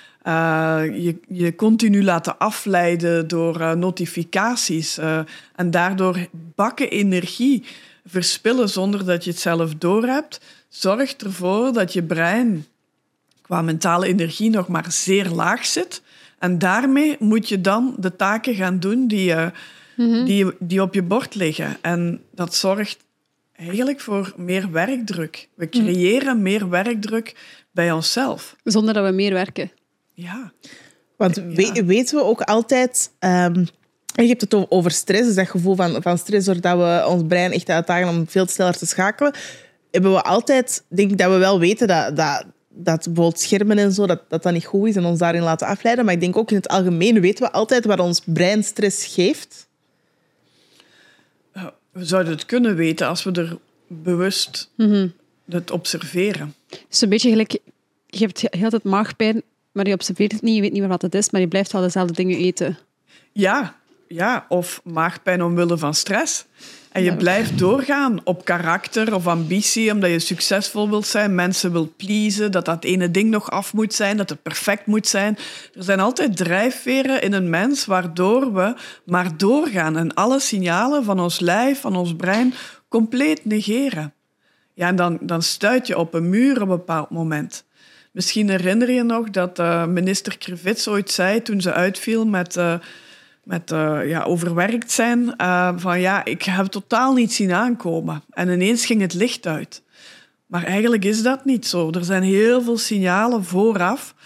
Uh, je, je continu laten afleiden door uh, notificaties. Uh, en daardoor bakken energie verspillen zonder dat je het zelf doorhebt. Zorgt ervoor dat je brein qua mentale energie nog maar zeer laag zit. En daarmee moet je dan de taken gaan doen die, uh, mm-hmm. die, die op je bord liggen. En dat zorgt eigenlijk voor meer werkdruk. We creëren mm. meer werkdruk bij onszelf. Zonder dat we meer werken. Ja. Want ja. We, weten we ook altijd... Um, je hebt het over stress, dus dat gevoel van, van stress, doordat we ons brein echt uitdagen om veel sneller te schakelen. Hebben we altijd... denk ik dat we wel weten dat... dat dat bijvoorbeeld schermen en zo, dat, dat dat niet goed is en ons daarin laten afleiden. Maar ik denk ook in het algemeen weten we altijd wat ons brein stress geeft. We zouden het kunnen weten als we er bewust mm-hmm. het observeren. Het is een beetje gelijk... Je hebt heel tijd maagpijn, maar je observeert het niet, je weet niet meer wat het is, maar je blijft wel dezelfde dingen eten. Ja, ja, of maagpijn omwille van stress. En je blijft doorgaan op karakter of ambitie, omdat je succesvol wilt zijn, mensen wilt pleasen, dat dat ene ding nog af moet zijn, dat het perfect moet zijn. Er zijn altijd drijfveren in een mens waardoor we maar doorgaan en alle signalen van ons lijf, van ons brein, compleet negeren. Ja, en dan, dan stuit je op een muur op een bepaald moment. Misschien herinner je nog dat uh, minister Krivits ooit zei toen ze uitviel met... Uh, met uh, ja, overwerkt zijn, uh, van ja, ik heb het totaal niet zien aankomen. En ineens ging het licht uit. Maar eigenlijk is dat niet zo. Er zijn heel veel signalen vooraf.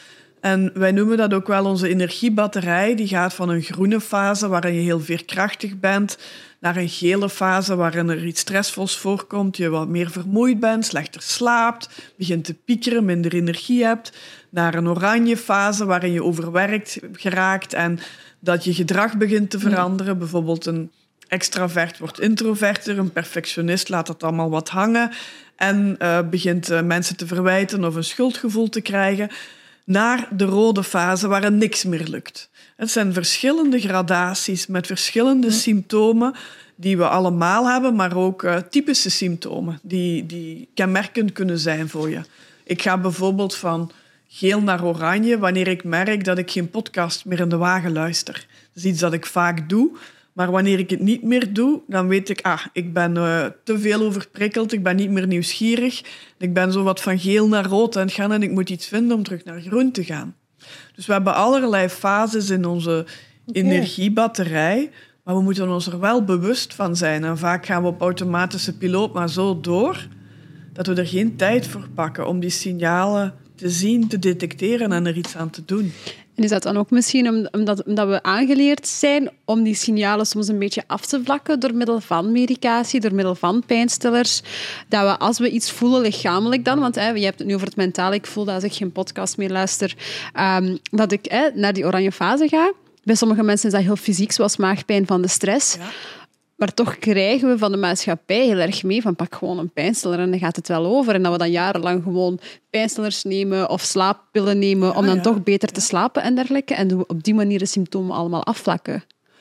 En wij noemen dat ook wel onze energiebatterij. Die gaat van een groene fase, waarin je heel veerkrachtig bent, naar een gele fase, waarin er iets stressvols voorkomt, je wat meer vermoeid bent, slechter slaapt, begint te piekeren, minder energie hebt, naar een oranje fase, waarin je overwerkt geraakt en dat je gedrag begint te veranderen. Bijvoorbeeld een extravert wordt introverter, een perfectionist laat dat allemaal wat hangen en uh, begint uh, mensen te verwijten of een schuldgevoel te krijgen, naar de rode fase waarin niks meer lukt. Het zijn verschillende gradaties met verschillende symptomen die we allemaal hebben, maar ook uh, typische symptomen die, die kenmerkend kunnen zijn voor je. Ik ga bijvoorbeeld van geel naar oranje wanneer ik merk dat ik geen podcast meer in de wagen luister. Dat is iets dat ik vaak doe, maar wanneer ik het niet meer doe, dan weet ik, ah, ik ben uh, te veel overprikkeld, ik ben niet meer nieuwsgierig, ik ben zo wat van geel naar rood aan het gaan en ik moet iets vinden om terug naar groen te gaan. Dus we hebben allerlei fases in onze okay. energiebatterij, maar we moeten ons er wel bewust van zijn. En vaak gaan we op automatische piloot maar zo door dat we er geen tijd voor pakken om die signalen te zien, te detecteren en er iets aan te doen. En is dat dan ook misschien omdat, omdat we aangeleerd zijn om die signalen soms een beetje af te vlakken door middel van medicatie, door middel van pijnstillers, dat we als we iets voelen lichamelijk dan, want hè, je hebt het nu over het mentale, ik voel dat als ik geen podcast meer luister, um, dat ik hè, naar die oranje fase ga. Bij sommige mensen is dat heel fysiek, zoals maagpijn van de stress. Ja. Maar toch krijgen we van de maatschappij heel erg mee van pak gewoon een pijnstiller en dan gaat het wel over. En dat we dan jarenlang gewoon pijnstillers nemen of slaappillen nemen om dan ja, toch beter ja. te slapen en dergelijke. En op die manier de symptomen allemaal afvlakken.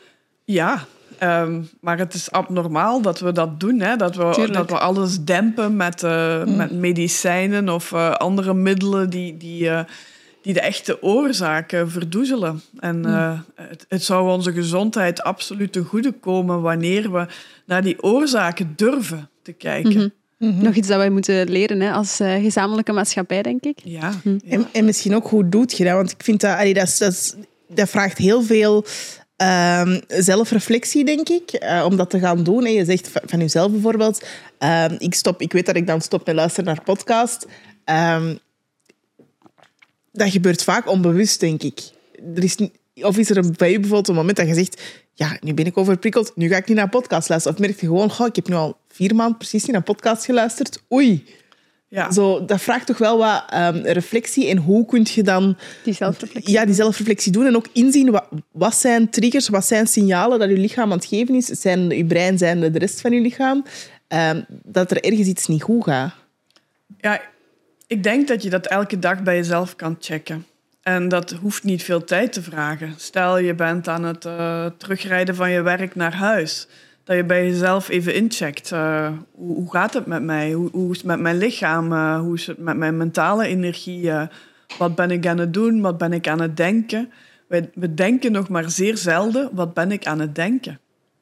Ja, um, maar het is abnormaal dat we dat doen. Hè? Dat, we, dat we alles dempen met, uh, mm. met medicijnen of uh, andere middelen die... die uh, die de echte oorzaken verdoezelen. En uh, het, het zou onze gezondheid absoluut ten goede komen wanneer we naar die oorzaken durven te kijken. Mm-hmm. Mm-hmm. Nog iets dat wij moeten leren hè, als uh, gezamenlijke maatschappij, denk ik. Ja. Mm. ja. En, en misschien ook, hoe doet je dat? Want ik vind dat, allee, dat, dat, dat vraagt heel veel uh, zelfreflectie, denk ik, uh, om dat te gaan doen. En je zegt van, van jezelf bijvoorbeeld, uh, ik, stop, ik weet dat ik dan stop met luisteren naar podcast. Uh, Dat gebeurt vaak onbewust, denk ik. Er is, of is er een, bij je bijvoorbeeld een moment dat je zegt, ja, nu ben ik overprikkeld, nu ga ik niet naar podcast luisteren. Of merk je gewoon, oh, ik heb nu al vier maanden precies niet naar podcast geluisterd. Oei. Ja. Zo, dat vraagt toch wel wat um, reflectie. En hoe kun je dan die zelfreflectie, ja, die zelfreflectie doen en ook inzien wat, wat zijn triggers, wat zijn signalen dat je lichaam aan het geven is. Zijn je brein, zijn de rest van je lichaam. Um, dat er ergens iets niet goed gaat. Ja, ik denk dat je dat elke dag bij jezelf kan checken. En dat hoeft niet veel tijd te vragen. Stel, je bent aan het uh, terugrijden van je werk naar huis. Dat je bij jezelf even incheckt. Uh, hoe, hoe gaat het met mij? Hoe, hoe is het met mijn lichaam? Uh, hoe is het met mijn mentale energie? Uh, wat ben ik aan het doen? Wat ben ik aan het denken? We, we denken nog maar zeer zelden, wat ben ik aan het denken?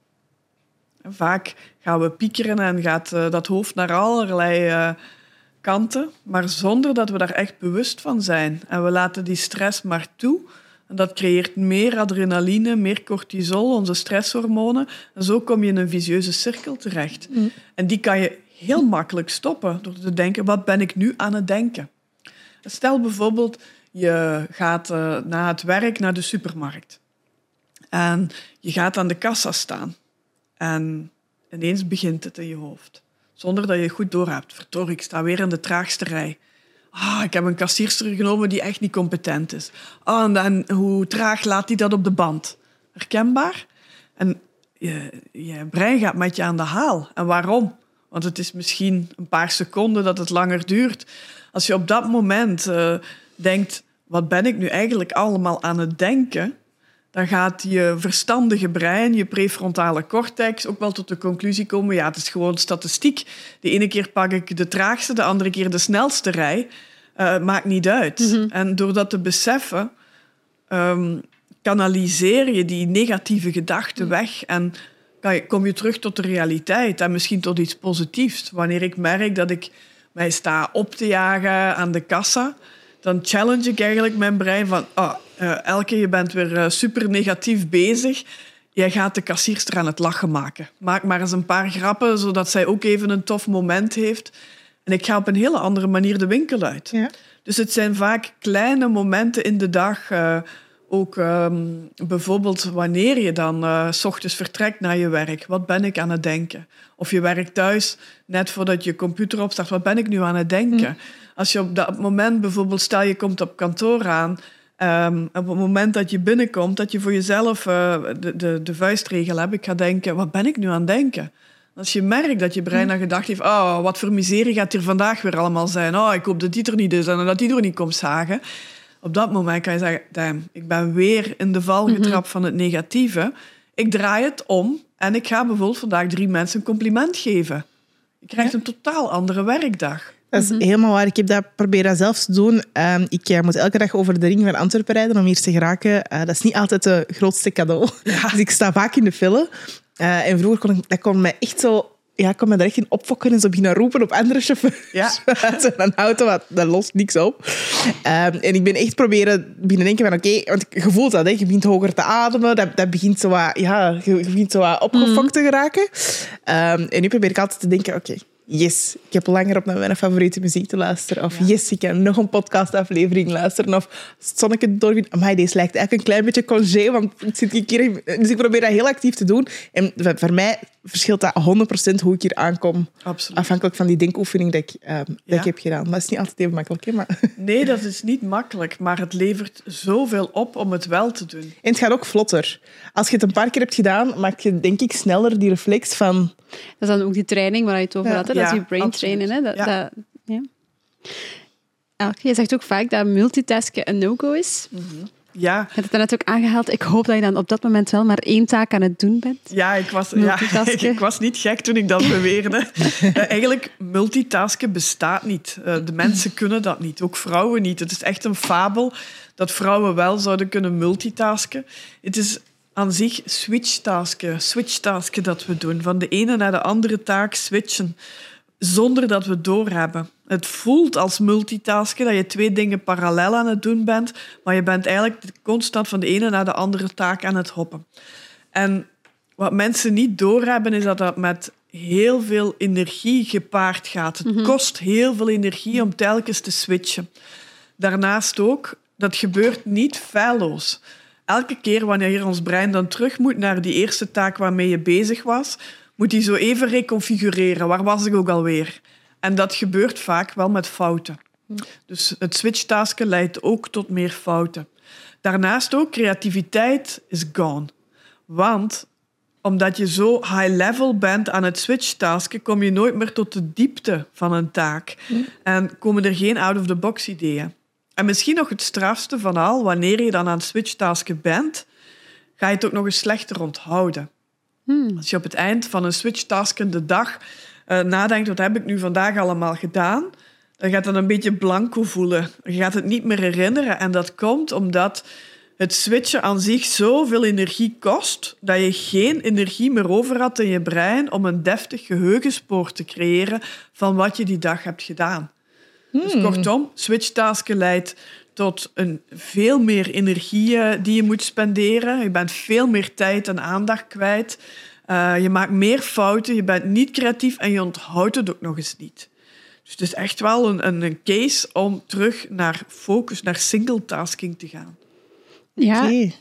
Vaak gaan we piekeren en gaat uh, dat hoofd naar allerlei... Uh, kanten, maar zonder dat we daar echt bewust van zijn. En we laten die stress maar toe. En dat creëert meer adrenaline, meer cortisol, onze stresshormonen. En zo kom je in een vicieuze cirkel terecht. Mm. En die kan je heel makkelijk stoppen door te denken, wat ben ik nu aan het denken? Stel bijvoorbeeld, je gaat uh, na het werk naar de supermarkt. En je gaat aan de kassa staan. En ineens begint het in je hoofd. Zonder dat je goed doorhebt. Verdorie, ik sta weer in de traagste rij. Ah, ik heb een kassierster genomen die echt niet competent is. Ah, en, en hoe traag laat die dat op de band? Herkenbaar? En je, je brein gaat met je aan de haal. En waarom? Want het is misschien een paar seconden dat het langer duurt. Als je op dat moment uh, denkt, wat ben ik nu eigenlijk allemaal aan het denken? Dan gaat je verstandige brein, je prefrontale cortex, ook wel tot de conclusie komen, ja, het is gewoon statistiek. De ene keer pak ik de traagste, de andere keer de snelste rij. Uh, maakt niet uit. Mm-hmm. En door dat te beseffen, um, kanaliseer je die negatieve gedachten weg en kan je, kom je terug tot de realiteit en misschien tot iets positiefs. Wanneer ik merk dat ik mij sta op te jagen aan de kassa, dan challenge ik eigenlijk mijn brein van... Oh, uh, Elke, je bent weer uh, super negatief bezig. Jij gaat de kassierster aan het lachen maken. Maak maar eens een paar grappen, zodat zij ook even een tof moment heeft. En ik ga op een hele andere manier de winkel uit. Ja. Dus het zijn vaak kleine momenten in de dag. Uh, ook um, bijvoorbeeld wanneer je dan uh, 's ochtends vertrekt naar je werk. Wat ben ik aan het denken? Of je werkt thuis, net voordat je computer opstart. Wat ben ik nu aan het denken? Mm. Als je op dat moment bijvoorbeeld, stel je komt op kantoor aan... Um, op het moment dat je binnenkomt, dat je voor jezelf uh, de, de, de vuistregel hebt. Ik ga denken, wat ben ik nu aan het denken? Als je merkt dat je brein dan gedacht heeft, oh, wat voor miserie gaat hier vandaag weer allemaal zijn? Oh, ik hoop dat die er niet is en dat die er niet komt zagen. Op dat moment kan je zeggen, damn, ik ben weer in de val getrapt mm-hmm. van het negatieve. Ik draai het om en ik ga bijvoorbeeld vandaag drie mensen een compliment geven. Je krijgt ja. een totaal andere werkdag. Dat is mm-hmm. helemaal waar. Ik heb dat proberen zelf te doen. Um, ik uh, moet elke dag over de ring van Antwerpen rijden om hier te geraken. Uh, dat is niet altijd het grootste cadeau. Ja. Dus ik sta vaak in de file. Uh, en vroeger kon ik, dat kon mij echt zo... Ja, ik kon me er echt in opfokken en zo beginnen roepen op andere chauffeurs. Ja. Uit een auto, wat, dat lost niks op. Um, en ik ben echt proberen beginnen denken van... Oké, okay, want je voelt dat, hè. Je begint hoger te ademen. Dat, dat begint zo wat... Ja, je, je begint zo wat opgefokt mm-hmm. te geraken. Um, en nu probeer ik altijd te denken... Oké, okay, yes, ik heb langer op naar mijn favoriete muziek te luisteren. Of ja. yes, ik kan nog een podcastaflevering luisteren. Of zonneke doorgaan. Amai, deze lijkt eigenlijk een klein beetje congé, want ik zit hier in... Dus ik probeer dat heel actief te doen. En voor mij verschilt dat honderd procent hoe ik hier aankom. Absoluut. Afhankelijk van die denkoefening dat ik, um, dat ja. ik heb gedaan. Maar het is niet altijd even makkelijk. Hè, maar... Nee, dat is niet makkelijk. Maar het levert zoveel op om het wel te doen. En het gaat ook vlotter. Als je het een paar keer hebt gedaan, maak je denk ik sneller die reflex van... Dat is dan ook die training waar je het over ja. had. Hè? Dat ja, is je brain absoluut. trainen. Hè? Dat, ja. Dat, ja. Elke, je zegt ook vaak dat multitasken een no-go is. Mm-hmm. Ja. Je hebt het net ook aangehaald. Ik hoop dat je dan op dat moment wel maar één taak aan het doen bent. Ja, ik was, ja, ik was niet gek toen ik dat beweerde. uh, eigenlijk, multitasken bestaat niet. Uh, de mensen kunnen dat niet. Ook vrouwen niet. Het is echt een fabel dat vrouwen wel zouden kunnen multitasken. Het is aan zich switchtasken, switchtasken dat we doen. Van de ene naar de andere taak switchen. Zonder dat we het doorhebben. Het voelt als multitasken, dat je twee dingen parallel aan het doen bent, maar je bent eigenlijk constant van de ene naar de andere taak aan het hoppen. En wat mensen niet doorhebben, is dat dat met heel veel energie gepaard gaat. Het mm-hmm. kost heel veel energie om telkens te switchen. Daarnaast ook, dat gebeurt niet feilloos. Elke keer wanneer ons brein dan terug moet naar die eerste taak waarmee je bezig was, moet hij zo even reconfigureren. Waar was ik ook alweer? En dat gebeurt vaak wel met fouten. Dus het switchtasken leidt ook tot meer fouten. Daarnaast ook, creativiteit is gone. Want omdat je zo high-level bent aan het switchtasken, kom je nooit meer tot de diepte van een taak. En komen er geen out-of-the-box ideeën. En misschien nog het strafste van al, wanneer je dan aan het switchtasken bent, ga je het ook nog eens slechter onthouden. Hmm. Als je op het eind van een switchtaskende dag uh, nadenkt, wat heb ik nu vandaag allemaal gedaan, dan gaat dat een beetje blanco voelen. Je gaat het niet meer herinneren. En dat komt omdat het switchen aan zich zoveel energie kost, dat je geen energie meer over had in je brein om een deftig geheugenspoor te creëren van wat je die dag hebt gedaan. Hmm. Dus kortom, switchtasken leidt tot een veel meer energie uh, die je moet spenderen. Je bent veel meer tijd en aandacht kwijt. Uh, je maakt meer fouten, je bent niet creatief en je onthoudt het ook nog eens niet. Dus het is echt wel een, een, een case om terug naar focus, naar singletasking te gaan. Ja. Okay.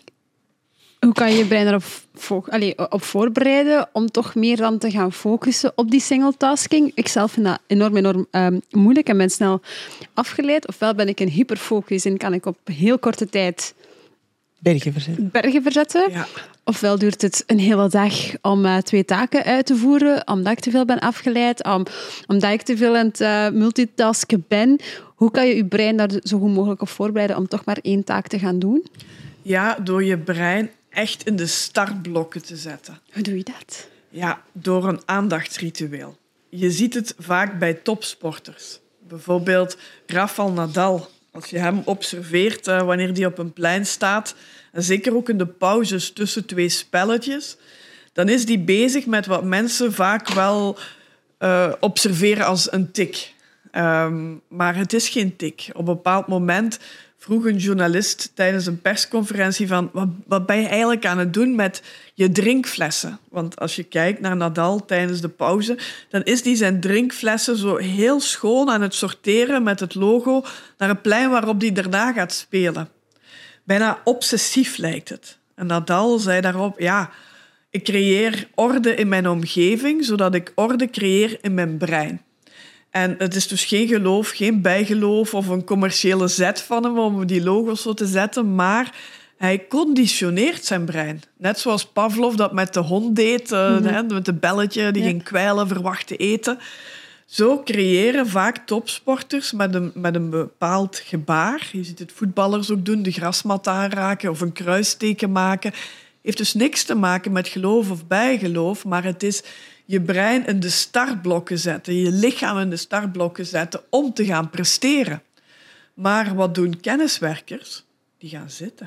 Hoe kan je je brein erop vo- Allee, op voorbereiden om toch meer dan te gaan focussen op die singletasking? Ik zelf vind dat enorm, enorm um, moeilijk en ben snel afgeleid. Ofwel ben ik een hyperfocus en kan ik op heel korte tijd bergen verzetten. Bergen verzetten. Ja. Ofwel duurt het een hele dag om uh, twee taken uit te voeren, omdat ik te veel ben afgeleid, om, omdat ik te veel aan het uh, multitasken ben. Hoe kan je je brein daar zo goed mogelijk op voorbereiden om toch maar één taak te gaan doen? Ja, door je brein echt in de startblokken te zetten. Hoe doe je dat? Ja, door een aandachtsritueel. Je ziet het vaak bij topsporters. Bijvoorbeeld Rafael Nadal. Als je hem observeert uh, wanneer hij op een plein staat, en zeker ook in de pauzes tussen twee spelletjes, dan is hij bezig met wat mensen vaak wel uh, observeren als een tik. Um, maar het is geen tik. Op een bepaald moment vroeg een journalist tijdens een persconferentie van wat, wat ben je eigenlijk aan het doen met je drinkflessen? Want als je kijkt naar Nadal tijdens de pauze, dan is die zijn drinkflessen zo heel schoon aan het sorteren met het logo naar een plein waarop die daarna gaat spelen. Bijna obsessief lijkt het. En Nadal zei daarop, ja, ik creëer orde in mijn omgeving, zodat ik orde creëer in mijn brein. En het is dus geen geloof, geen bijgeloof of een commerciële zet van hem om die logo's zo te zetten, maar hij conditioneert zijn brein. Net zoals Pavlov dat met de hond deed, mm-hmm. uh, met de belletje, die ja. ging kwijlen, verwachten eten. Zo creëren vaak topsporters met een, met een bepaald gebaar. Je ziet het voetballers ook doen, de grasmat aanraken of een kruisteken maken. Heeft dus niks te maken met geloof of bijgeloof, maar het is je brein in de startblokken zetten, je lichaam in de startblokken zetten om te gaan presteren. Maar wat doen kenniswerkers? Die gaan zitten.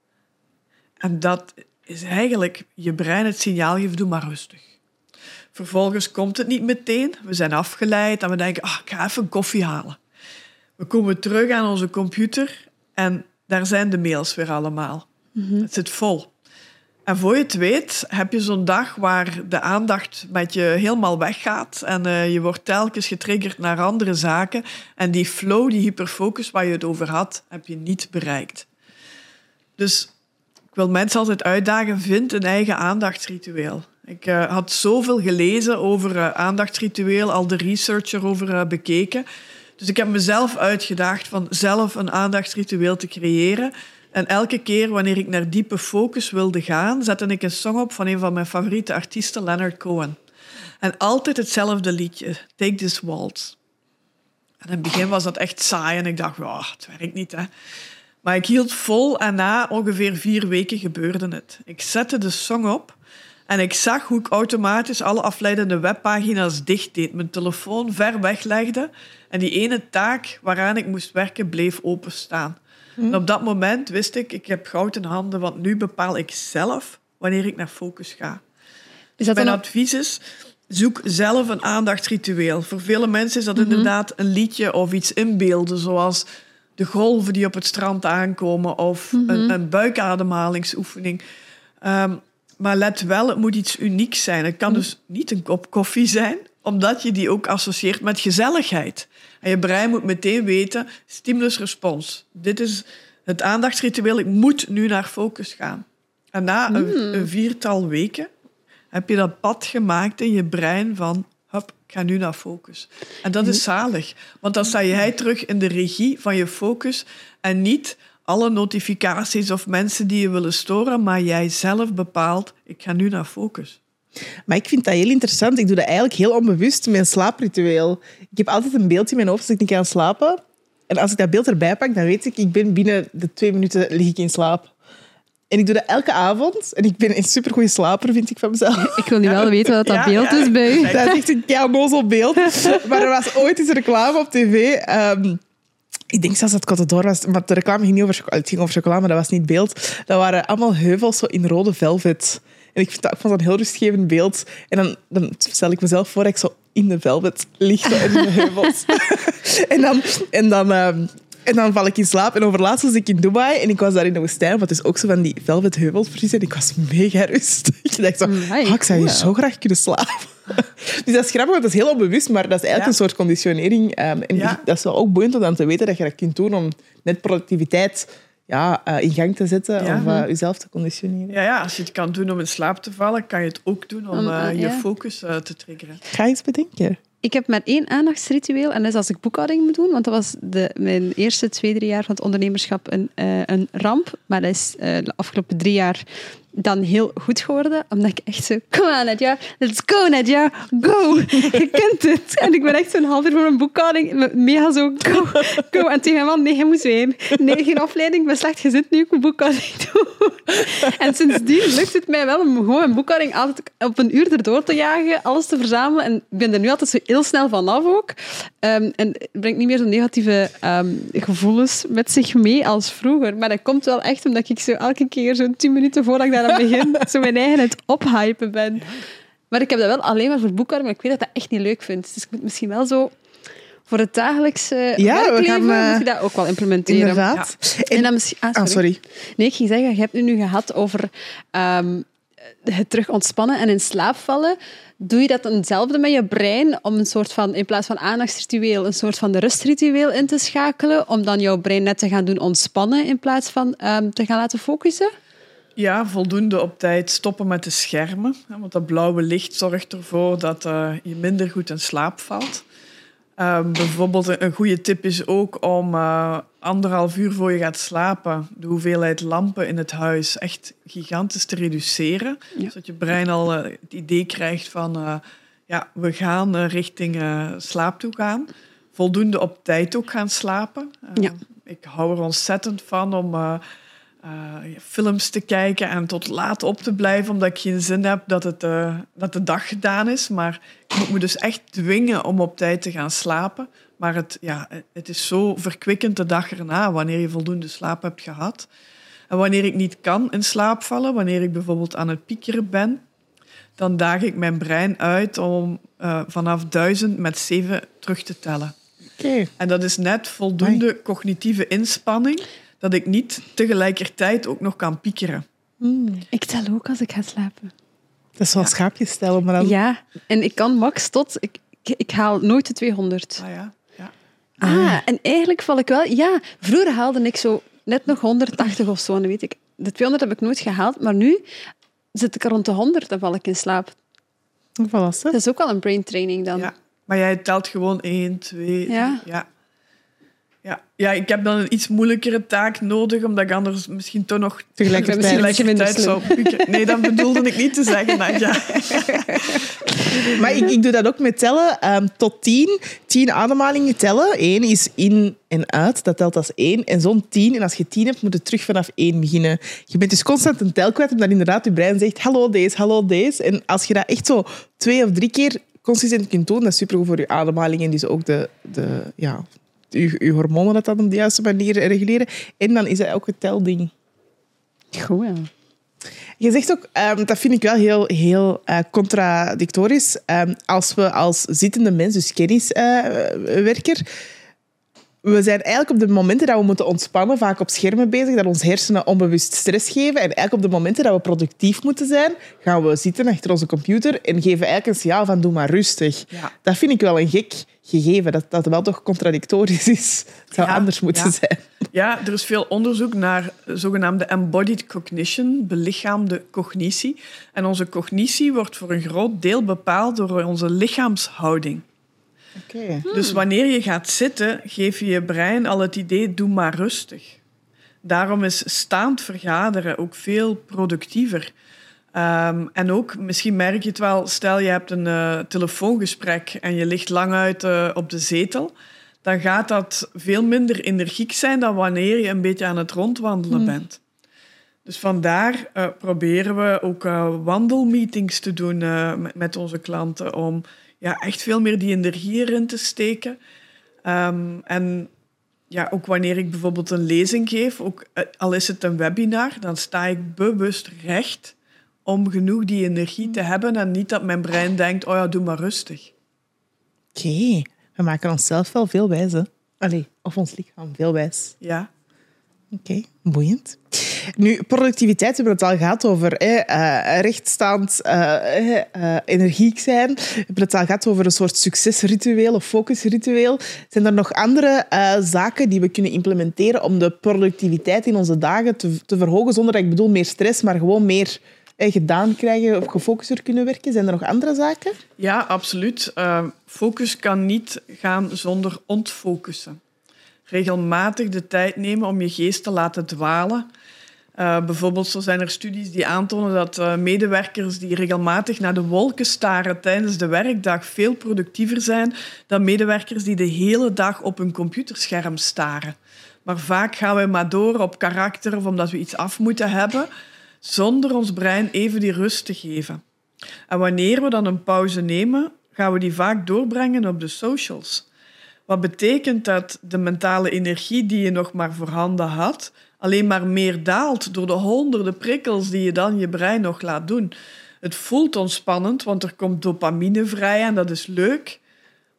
En dat is eigenlijk je brein het signaal geven, doe maar rustig. Vervolgens komt het niet meteen. We zijn afgeleid en we denken, ah, ik ga even koffie halen. We komen terug aan onze computer en daar zijn de mails weer allemaal. Mm-hmm. Het zit vol. En voor je het weet, heb je zo'n dag waar de aandacht met je helemaal weggaat en uh, je wordt telkens getriggerd naar andere zaken en die flow, die hyperfocus waar je het over had, heb je niet bereikt. Dus ik wil mensen altijd uitdagen, vind een eigen aandachtsritueel. Ik uh, had zoveel gelezen over uh, aandachtsritueel, al de research erover uh, bekeken. Dus ik heb mezelf uitgedaagd van zelf een aandachtsritueel te creëren. En elke keer wanneer ik naar diepe focus wilde gaan, zette ik een song op van een van mijn favoriete artiesten, Leonard Cohen. En altijd hetzelfde liedje, Take This Waltz. En in het begin was dat echt saai en ik dacht, oh, het werkt niet, hè. Maar ik hield vol en na ongeveer vier weken gebeurde het. Ik zette de song op en ik zag hoe ik automatisch alle afleidende webpagina's dicht deed, mijn telefoon ver weglegde en die ene taak waaraan ik moest werken bleef openstaan. Hm. En op dat moment wist ik, ik heb goud in handen, want nu bepaal ik zelf wanneer ik naar focus ga. Dus mijn dan... advies is, zoek zelf een aandachtsritueel. Voor vele mensen is dat mm-hmm. inderdaad een liedje of iets inbeelden, zoals de golven die op het strand aankomen of mm-hmm. een, een buikademhalingsoefening. Um, maar let wel, het moet iets unieks zijn. Het kan mm. dus niet een kop koffie zijn, omdat je die ook associeert met gezelligheid. En je brein moet meteen weten, stimulus-respons. Dit is het aandachtsritueel, ik moet nu naar focus gaan. En na mm. een, een viertal weken heb je dat pad gemaakt in je brein van, hop, ik ga nu naar focus. En dat is zalig, want dan sta jij terug in de regie van je focus en niet alle notificaties of mensen die je willen storen, maar jij zelf bepaalt, ik ga nu naar focus. Maar ik vind dat heel interessant. Ik doe dat eigenlijk heel onbewust met een slaapritueel. Ik heb altijd een beeld in mijn hoofd als ik niet kan slapen. En als ik dat beeld erbij pak, dan weet ik, ik ben binnen de twee minuten lig ik in slaap. En ik doe dat elke avond. En ik ben een supergoeie slaper, vind ik van mezelf. Ik wil nu wel weten wat dat ja, beeld ja, is bij u. Dat is echt een kei-onnozel beeld. Maar er was ooit eens reclame op tv. Um, ik denk zelfs dat het Côte d'Or was. Maar de reclame ging niet over chocola. Het ging over chocola, maar dat was niet beeld. Dat waren allemaal heuvels zo in rode velvet. En ik vind dat ook van zo'n heel rustgevend beeld. En dan, dan stel ik mezelf voor dat ik zo in de velvet lig, zo in de heuvels. en dan... En dan um, En dan val ik in slaap. En overlaatst was ik in Dubai en ik was daar in de woestijn, wat is ook zo van die velvet heuvels precies. En ik was mega rustig. Ik dacht zo, oh, ik zou hier zo graag kunnen slapen. Dus dat is grappig, want dat is heel onbewust, maar dat is eigenlijk ja. een soort conditionering. Um, en ja. dat is wel ook boeiend om dan te weten dat je dat kunt doen om net productiviteit ja, uh, in gang te zetten ja. of uh, jezelf te conditioneren. Ja, ja, als je het kan doen om in slaap te vallen, kan je het ook doen om uh, je ja. focus uh, te triggeren. Ga eens bedenken. Ik heb maar één aandachtsritueel en dat is als ik boekhouding moet doen, want dat was de, mijn eerste twee, drie jaar van het ondernemerschap een, uh, een ramp. Maar dat is uh, de afgelopen drie jaar dan heel goed geworden, omdat ik echt zo, kom aan Nadja, let's go Nadja, go, je kunt het. En ik ben echt zo'n half uur voor mijn boekhouding, mega zo, go, go. En tegen mijn man, nee, je moet weer. Nee, geen afleiding, ik ben slecht gezet, nu ik mijn boekhouding doe. En sindsdien lukt het mij wel om gewoon mijn boekhouding altijd op een uur erdoor te jagen, alles te verzamelen. En ik ben er nu altijd zo heel snel vanaf ook. Um, en het brengt niet meer zo'n negatieve um, gevoelens met zich mee als vroeger. Maar dat komt wel echt omdat ik zo elke keer zo'n tien minuten voordat ik daar aan begin, zo mijn eigen het ophypen ben. Maar ik heb dat wel alleen maar voor boekhouding, maar ik weet dat ik dat echt niet leuk vind. Dus ik moet misschien wel zo voor het dagelijkse Ja, we werkleven gaan, uh, moet je dat ook wel implementeren. Inderdaad. Ja. En, en dan misschien... Ah, sorry. Ah, sorry. Nee, ik ging zeggen, je hebt het nu gehad over um, het terug ontspannen en in slaap vallen. Doe je dat dan hetzelfde met je brein om een soort van, in plaats van aandachtsritueel, een soort van rustritueel in te schakelen, om dan jouw brein net te gaan doen ontspannen in plaats van um, te gaan laten focussen? Ja, voldoende op tijd stoppen met de schermen. Want dat blauwe licht zorgt ervoor dat uh, je minder goed in slaap valt. Uh, bijvoorbeeld een goede tip is ook om uh, anderhalf uur voor je gaat slapen de hoeveelheid lampen in het huis echt gigantisch te reduceren. Ja. Zodat je brein al uh, het idee krijgt van uh, ja, we gaan uh, richting uh, slaap toe gaan. Voldoende op tijd ook gaan slapen. Uh, ja. Ik hou er ontzettend van om uh, uh, films te kijken en tot laat op te blijven, omdat ik geen zin heb dat, het, uh, dat de dag gedaan is. Maar ik moet me dus echt dwingen om op tijd te gaan slapen. Maar het, ja, het is zo verkwikkend de dag erna, wanneer je voldoende slaap hebt gehad. En wanneer ik niet kan in slaap vallen, wanneer ik bijvoorbeeld aan het piekeren ben, dan daag ik mijn brein uit om uh, vanaf duizend met zeven terug te tellen. Okay. En dat is net voldoende Hoi. cognitieve inspanning, dat ik niet tegelijkertijd ook nog kan piekeren. Mm. Ik tel ook als ik ga slapen. Dat is wel ja. schaapjes tellen, maar dan... Ja, en ik kan max tot... Ik, ik, ik haal nooit de tweehonderd. Ah ja, ja. Ah, en eigenlijk val ik wel... Ja, vroeger haalde ik zo net nog honderdtachtig of zo, en weet ik. De tweehonderd heb ik nooit gehaald, maar nu zit ik rond de honderd, dan val ik in slaap. Voilà, dat is ook wel een brain training dan. Ja, maar jij telt gewoon één, twee... Ja. ja. Ja, ja, ik heb dan een iets moeilijkere taak nodig, omdat ik anders misschien toch nog tegelijkertijd, tegelijkertijd zou pieken. Nee, dat bedoelde ik niet te zeggen, Nadja. Maar ik, ik doe dat ook met tellen. Um, tot tien. Tien ademhalingen tellen. Eén is in en uit. Dat telt als één. En zo'n tien. En als je tien hebt, moet je terug vanaf één beginnen. Je bent dus constant een tel kwijt, omdat inderdaad je brein zegt hallo deze, hallo deze. En als je dat echt zo twee of drie keer consistent kunt doen, dat is supergoed voor je ademhaling en dus ook de... de ja, Je, je hormonen dat dan op de juiste manier reguleren. En dan is dat ook het telding. Goed, ja. Je zegt ook, um, dat vind ik wel heel, heel uh, contradictorisch, um, als we als zittende mens, dus kenniswerker, uh, we zijn eigenlijk op de momenten dat we moeten ontspannen, vaak op schermen bezig, dat ons hersenen onbewust stress geven. En eigenlijk op de momenten dat we productief moeten zijn, gaan we zitten achter onze computer en geven eigenlijk een signaal van doe maar rustig. Ja. Dat vind ik wel een gek gegeven, dat dat wel toch contradictorisch is. Het zou ja, anders moeten ja. zijn. Ja, er is veel onderzoek naar zogenaamde embodied cognition, belichaamde cognitie. En onze cognitie wordt voor een groot deel bepaald door onze lichaamshouding. Okay. Dus wanneer je gaat zitten, geef je je brein al het idee, doe maar rustig. Daarom is staand vergaderen ook veel productiever. Um, en ook, misschien merk je het wel, stel je hebt een uh, telefoongesprek en je ligt lang uit uh, op de zetel, dan gaat dat veel minder energiek zijn dan wanneer je een beetje aan het rondwandelen hmm. bent. Dus vandaar uh, proberen we ook uh, wandelmeetings te doen uh, met, met onze klanten om ja, echt veel meer die energie erin te steken. Um, en ja, ook wanneer ik bijvoorbeeld een lezing geef, ook, uh, al is het een webinar, dan sta ik bewust recht om genoeg die energie te hebben en niet dat mijn brein denkt, oh ja, doe maar rustig. Oké, okay. We maken onszelf wel veel wijs, hè? Allee, of ons lichaam veel wijs. Ja. Oké, okay. Boeiend. Nu, productiviteit, we hebben het al gehad over hè, uh, rechtstaand, uh, uh, energiek zijn. We hebben het al gehad over een soort succesritueel of focusritueel. Zijn er nog andere uh, zaken die we kunnen implementeren om de productiviteit in onze dagen te, te verhogen, zonder dat ik bedoel meer stress, maar gewoon meer uh, gedaan krijgen of gefocuster kunnen werken? Zijn er nog andere zaken? Ja, absoluut. Uh, focus kan niet gaan zonder ontfocussen. Regelmatig de tijd nemen om je geest te laten dwalen. Uh, bijvoorbeeld zo zijn er studies die aantonen dat uh, medewerkers die regelmatig naar de wolken staren tijdens de werkdag veel productiever zijn dan medewerkers die de hele dag op een computerscherm staren. Maar vaak gaan we maar door op karakter of omdat we iets af moeten hebben, zonder ons brein even die rust te geven. En wanneer we dan een pauze nemen, gaan we die vaak doorbrengen op de socials. Wat betekent dat de mentale energie die je nog maar voorhanden had, alleen maar meer daalt door de honderden prikkels die je dan je brein nog laat doen. Het voelt ontspannend, want er komt dopamine vrij en dat is leuk.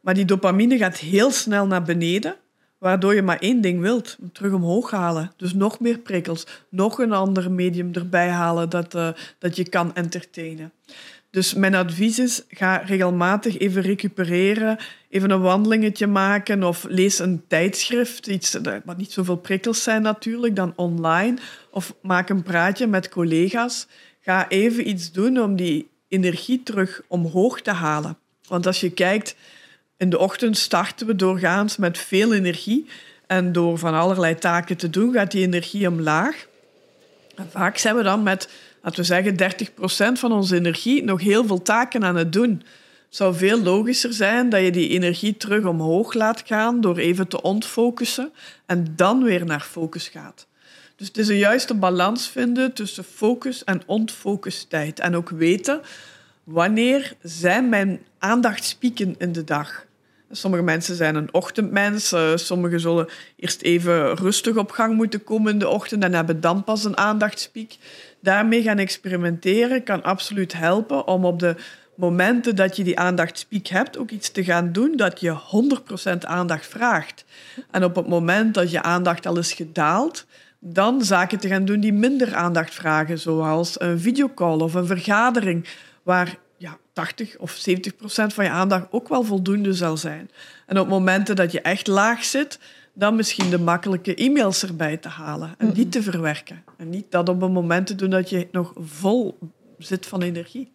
Maar die dopamine gaat heel snel naar beneden, waardoor je maar één ding wilt, terug omhoog halen. Dus nog meer prikkels, nog een ander medium erbij halen dat, uh, dat je kan entertainen. Dus mijn advies is, ga regelmatig even recupereren, even een wandelingetje maken of lees een tijdschrift, iets wat niet zoveel prikkels zijn natuurlijk, dan online. Of maak een praatje met collega's. Ga even iets doen om die energie terug omhoog te halen. Want als je kijkt, in de ochtend starten we doorgaans met veel energie. En door van allerlei taken te doen, gaat die energie omlaag. En vaak zijn we dan met, laten we zeggen, dertig procent van onze energie nog heel veel taken aan het doen. Het zou veel logischer zijn dat je die energie terug omhoog laat gaan door even te ontfocussen en dan weer naar focus gaat. Dus het is een juiste balans vinden tussen focus en ontfocustijd. En ook weten, wanneer zijn mijn aandachtspieken in de dag? Sommige mensen zijn een ochtendmens. Sommigen zullen eerst even rustig op gang moeten komen in de ochtend en hebben dan pas een aandachtspiek. Daarmee gaan experimenteren kan absoluut helpen om op de momenten dat je die aandachtspiek hebt ook iets te gaan doen dat je honderd procent aandacht vraagt. En op het moment dat je aandacht al is gedaald, dan zaken te gaan doen die minder aandacht vragen, zoals een videocall of een vergadering, waar ja, tachtig of zeventig procent van je aandacht ook wel voldoende zal zijn. En op momenten dat je echt laag zit, dan misschien de makkelijke e-mails erbij te halen en die te verwerken. En niet dat op een moment te doen dat je nog vol zit van energie.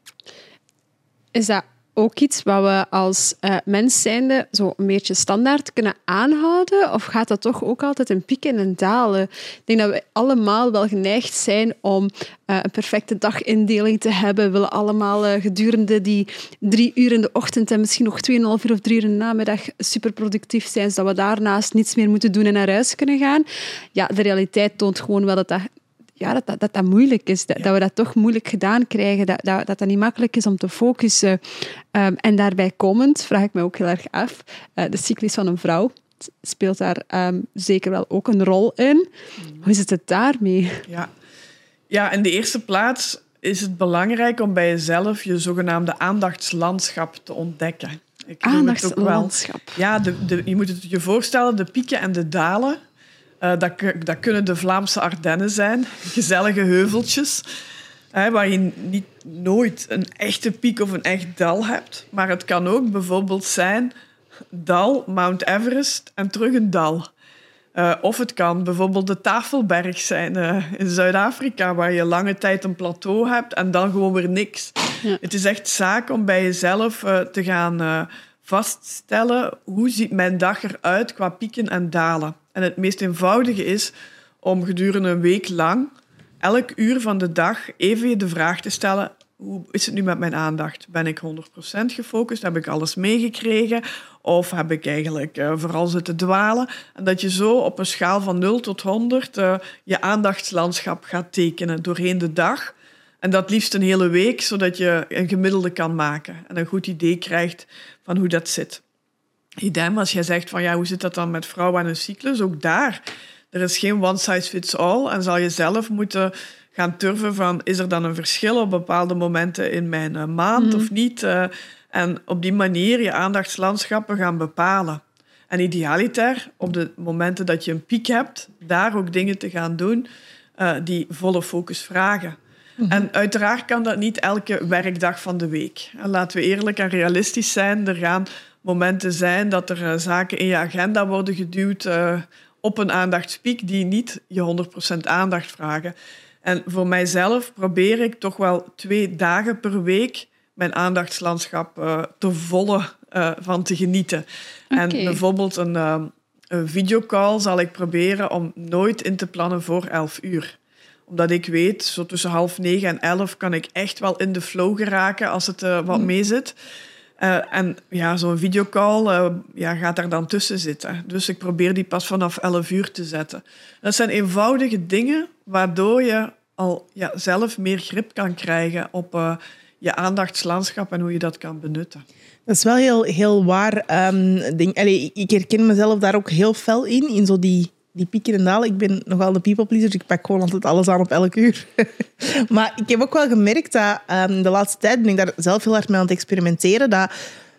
Is dat ook iets wat we als uh, mens zijnde zo een beetje standaard kunnen aanhouden? Of gaat dat toch ook altijd een pieken en dalen? Ik denk dat we allemaal wel geneigd zijn om uh, een perfecte dagindeling te hebben. We willen allemaal uh, gedurende die drie uur in de ochtend en misschien nog tweeënhalf uur of drie uur in de namiddag superproductief zijn, zodat we daarnaast niets meer moeten doen en naar huis kunnen gaan. Ja, de realiteit toont gewoon wel dat dat Ja, dat, dat, dat dat moeilijk is. Dat, ja. dat we dat toch moeilijk gedaan krijgen. Dat dat, dat, dat niet makkelijk is om te focussen. Um, en daarbij komend vraag ik me ook heel erg af. Uh, de cyclus van een vrouw speelt daar um, zeker wel ook een rol in. Hoe zit het daarmee? Ja. ja, in de eerste plaats is het belangrijk om bij jezelf je zogenaamde aandachtslandschap te ontdekken. Ik aandachtslandschap. Wel, ja, de, de, je moet het je voorstellen, de pieken en de dalen. Uh, dat, dat kunnen de Vlaamse Ardennen zijn, gezellige heuveltjes, hè, waar je niet, nooit een echte piek of een echt dal hebt. Maar het kan ook bijvoorbeeld zijn dal, Mount Everest en terug een dal. Uh, of het kan bijvoorbeeld de Tafelberg zijn uh, in Zuid-Afrika, waar je lange tijd een plateau hebt en dan gewoon weer niks. Ja. Het is echt zaak om bij jezelf uh, te gaan uh, vaststellen hoe ziet mijn dag eruit qua pieken en dalen. En het meest eenvoudige is om gedurende een week lang, elk uur van de dag, even je de vraag te stellen, hoe is het nu met mijn aandacht? Ben ik honderd procent gefocust? Heb ik alles meegekregen? Of heb ik eigenlijk uh, vooral zitten dwalen? En dat je zo op een schaal van nul tot honderd uh, je aandachtslandschap gaat tekenen doorheen de dag. En dat liefst een hele week, zodat je een gemiddelde kan maken en een goed idee krijgt van hoe dat zit. Idem, als jij zegt van ja, hoe zit dat dan met vrouwen en hun cyclus? Ook daar, er is geen one size fits all en zal je zelf moeten gaan turven van is er dan een verschil op bepaalde momenten in mijn uh, maand mm. of niet? Uh, en op die manier je aandachtslandschappen gaan bepalen. En idealiter, op de momenten dat je een piek hebt, daar ook dingen te gaan doen uh, die volle focus vragen. Mm-hmm. En uiteraard kan dat niet elke werkdag van de week. En laten we eerlijk en realistisch zijn, er gaan momenten zijn dat er uh, zaken in je agenda worden geduwd uh, op een aandachtspiek die niet je honderd procent aandacht vragen. En voor mijzelf probeer ik toch wel twee dagen per week mijn aandachtslandschap uh, te volle uh, van te genieten. Okay. En bijvoorbeeld een, uh, een videocall zal ik proberen om nooit in te plannen voor elf uur. Omdat ik weet, zo tussen half negen en elf kan ik echt wel in de flow geraken als het uh, wat mee zit. Uh, en ja, zo'n videocall uh, ja, gaat daar dan tussen zitten. Dus ik probeer die pas vanaf elf uur te zetten. Dat zijn eenvoudige dingen waardoor je al ja, zelf meer grip kan krijgen op uh, je aandachtslandschap en hoe je dat kan benutten. Dat is wel heel, heel waar. Um, ding. Allee, ik herken mezelf daar ook heel fel in, in zo die, die pieken en dalen. Ik ben nogal de people pleaser, dus ik pak gewoon altijd alles aan op elk uur. Maar ik heb ook wel gemerkt dat um, de laatste tijd ben ik daar zelf heel hard mee aan het experimenteren, dat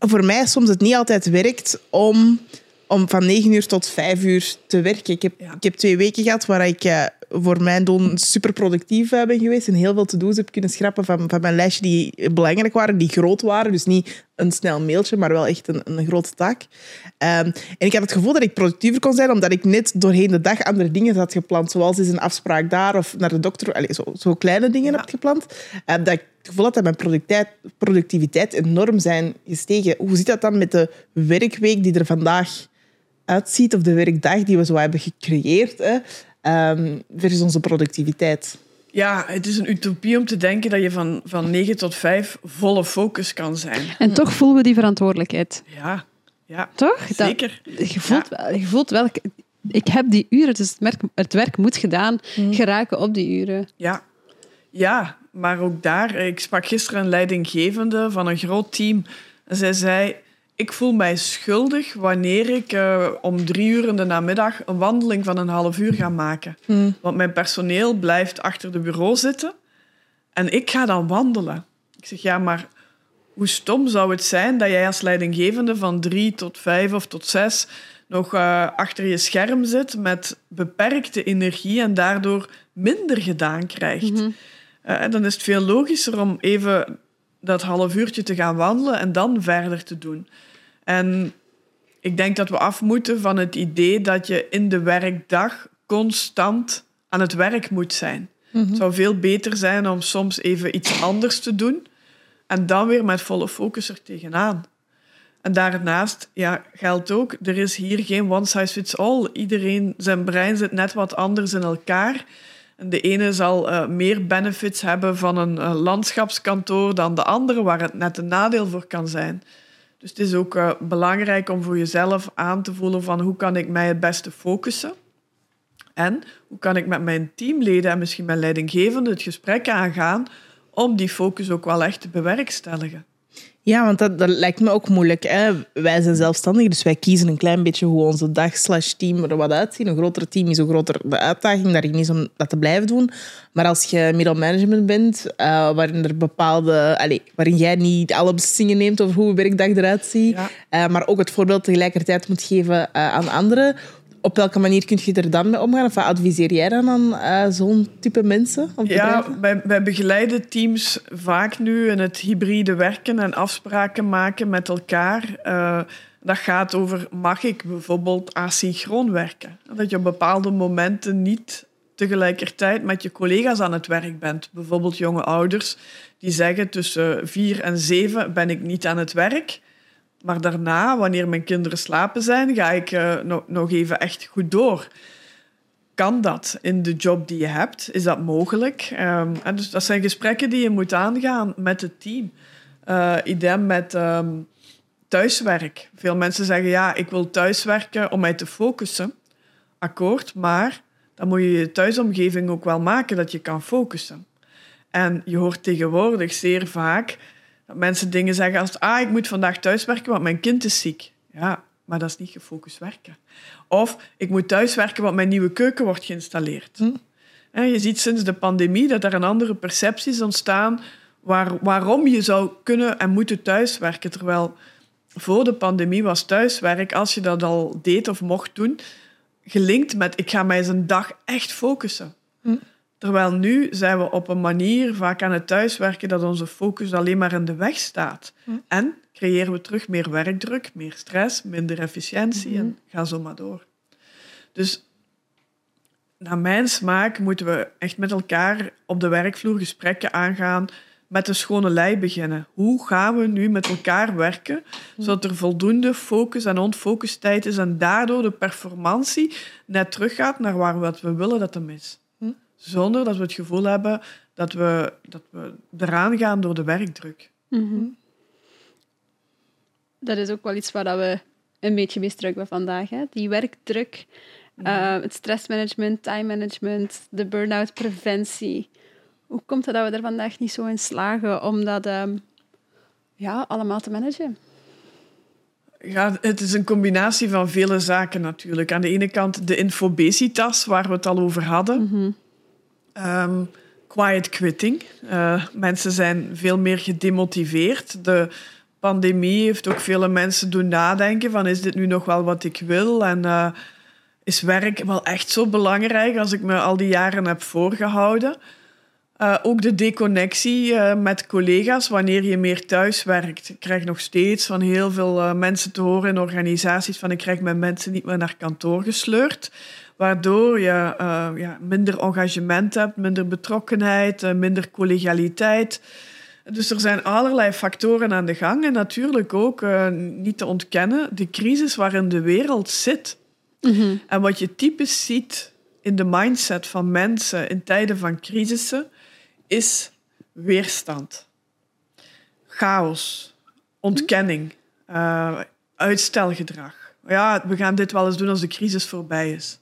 voor mij soms het niet altijd werkt om, om van negen uur tot vijf uur te werken. Ik heb, ja. ik heb twee weken gehad waar ik uh, voor mijn doen super productief uh, ben geweest en heel veel to-do's heb kunnen schrappen van, van mijn lijstje die belangrijk waren, die groot waren. Dus niet een snel mailtje, maar wel echt een, een grote taak. Um, en ik had het gevoel dat ik productiever kon zijn, omdat ik net doorheen de dag andere dingen had gepland. Zoals is een afspraak daar of naar de dokter. Allez, zo, zo kleine dingen ja. heb gepland. Uh, dat ik het gevoel had dat mijn productiviteit, productiviteit enorm zijn gestegen. Hoe zit dat dan met de werkweek die er vandaag uitziet, of de werkdag die we zo hebben gecreëerd, hè, um, versus onze productiviteit? Ja, het is een utopie om te denken dat je van, van negen tot vijf volle focus kan zijn. En toch voelen we die verantwoordelijkheid. Ja, ja toch? zeker. Dat, je, voelt, ja. je voelt wel, ik heb die uren, dus het werk, het werk moet gedaan mm. geraken op die uren. Ja. ja, maar ook daar, ik sprak gisteren een leidinggevende van een groot team. En zij zei, ik voel mij schuldig wanneer ik uh, om drie uur in de namiddag een wandeling van een half uur ga maken. Mm. Want mijn personeel blijft achter de bureau zitten en ik ga dan wandelen. Ik zeg, ja, maar hoe stom zou het zijn dat jij als leidinggevende van drie tot vijf of tot zes nog uh, achter je scherm zit met beperkte energie en daardoor minder gedaan krijgt. Mm-hmm. Uh, en dan is het veel logischer om even dat half uurtje te gaan wandelen en dan verder te doen. En ik denk dat we af moeten van het idee dat je in de werkdag constant aan het werk moet zijn. Mm-hmm. Het zou veel beter zijn om soms even iets anders te doen en dan weer met volle focus er tegenaan. En daarnaast ja, geldt ook, er is hier geen one size fits all. Iedereen, zijn brein zit net wat anders in elkaar. En de ene zal uh, meer benefits hebben van een uh, landschapskantoor dan de andere, waar het net een nadeel voor kan zijn. Dus het is ook uh, belangrijk om voor jezelf aan te voelen van hoe kan ik mij het beste focussen? En hoe kan ik met mijn teamleden en misschien mijn leidinggevende het gesprek aangaan om die focus ook wel echt te bewerkstelligen? Ja, want dat, dat lijkt me ook moeilijk. Hè? Wij zijn zelfstandig, dus wij kiezen een klein beetje hoe onze dag slash team er wat uitziet. Een groter team is hoe groter de uitdaging. Daarin is om dat te blijven doen. Maar als je middelmanagement bent, uh, waarin er bepaalde... Allez, waarin jij niet alle beslissingen neemt over hoe je werkdag eruit ziet, ja. uh, maar ook het voorbeeld tegelijkertijd moet geven uh, aan anderen. Op welke manier kun je er dan mee omgaan? Of wat adviseer jij dan aan uh, zo'n type mensen? Of ja, wij, wij begeleiden teams vaak nu in het hybride werken en afspraken maken met elkaar. Uh, dat gaat over, mag ik bijvoorbeeld asynchroon werken? Dat je op bepaalde momenten niet tegelijkertijd met je collega's aan het werk bent. Bijvoorbeeld jonge ouders die zeggen tussen vier en zeven ben ik niet aan het werk. Maar daarna, wanneer mijn kinderen slapen zijn, ga ik uh, nog, nog even echt goed door. Kan dat in de job die je hebt? Is dat mogelijk? Um, en dus dat zijn gesprekken die je moet aangaan met het team. Uh, idem met um, thuiswerk. Veel mensen zeggen, ja, ik wil thuiswerken om mij te focussen. Akkoord, maar dan moet je je thuisomgeving ook wel maken dat je kan focussen. En je hoort tegenwoordig zeer vaak dat mensen dingen zeggen als, ah, ik moet vandaag thuiswerken, want mijn kind is ziek. Ja, maar dat is niet gefocust werken. Of, ik moet thuiswerken, want mijn nieuwe keuken wordt geïnstalleerd. Hm. En je ziet sinds de pandemie dat er een andere perceptie is ontstaan waar, waarom je zou kunnen en moeten thuiswerken. Terwijl voor de pandemie was thuiswerk, als je dat al deed of mocht doen, gelinkt met, ik ga mij eens een dag echt focussen. Hm. Terwijl nu zijn we op een manier vaak aan het thuiswerken dat onze focus alleen maar in de weg staat. Hm. En creëren we terug meer werkdruk, meer stress, minder efficiëntie hm. en ga zo maar door. Dus naar mijn smaak moeten we echt met elkaar op de werkvloer gesprekken aangaan, met een schone lei beginnen. Hoe gaan we nu met elkaar werken, zodat er voldoende focus en onfocus-tijd is en daardoor de performantie net teruggaat naar waar we, we willen dat hem is. Zonder dat we het gevoel hebben dat we, dat we eraan gaan door de werkdruk. Mm-hmm. Dat is ook wel iets waar we een beetje mee struikelen vandaag. Hè? Die werkdruk, uh, het stressmanagement, time management, de burn-out preventie. Hoe komt het dat we er vandaag niet zo in slagen om dat um, ja, allemaal te managen? Ja, het is een combinatie van vele zaken natuurlijk. Aan de ene kant de infobesitas, waar we het al over hadden. Mm-hmm. Um, quiet quitting. Uh, mensen zijn veel meer gedemotiveerd. De pandemie heeft ook vele mensen doen nadenken van is dit nu nog wel wat ik wil? En uh, is werk wel echt zo belangrijk als ik me al die jaren heb voorgehouden? Uh, ook de deconnectie uh, met collega's, wanneer je meer thuis werkt. Ik krijg nog steeds van heel veel uh, mensen te horen in organisaties van ik krijg mijn mensen niet meer naar kantoor gesleurd. Waardoor je uh, ja, minder engagement hebt, minder betrokkenheid, uh, minder collegialiteit. Dus er zijn allerlei factoren aan de gang. En natuurlijk ook, uh, niet te ontkennen, de crisis waarin de wereld zit. Mm-hmm. En wat je typisch ziet in de mindset van mensen in tijden van crisissen, is weerstand. Chaos. Ontkenning. Uh, uitstelgedrag. Ja, we gaan dit wel eens doen als de crisis voorbij is.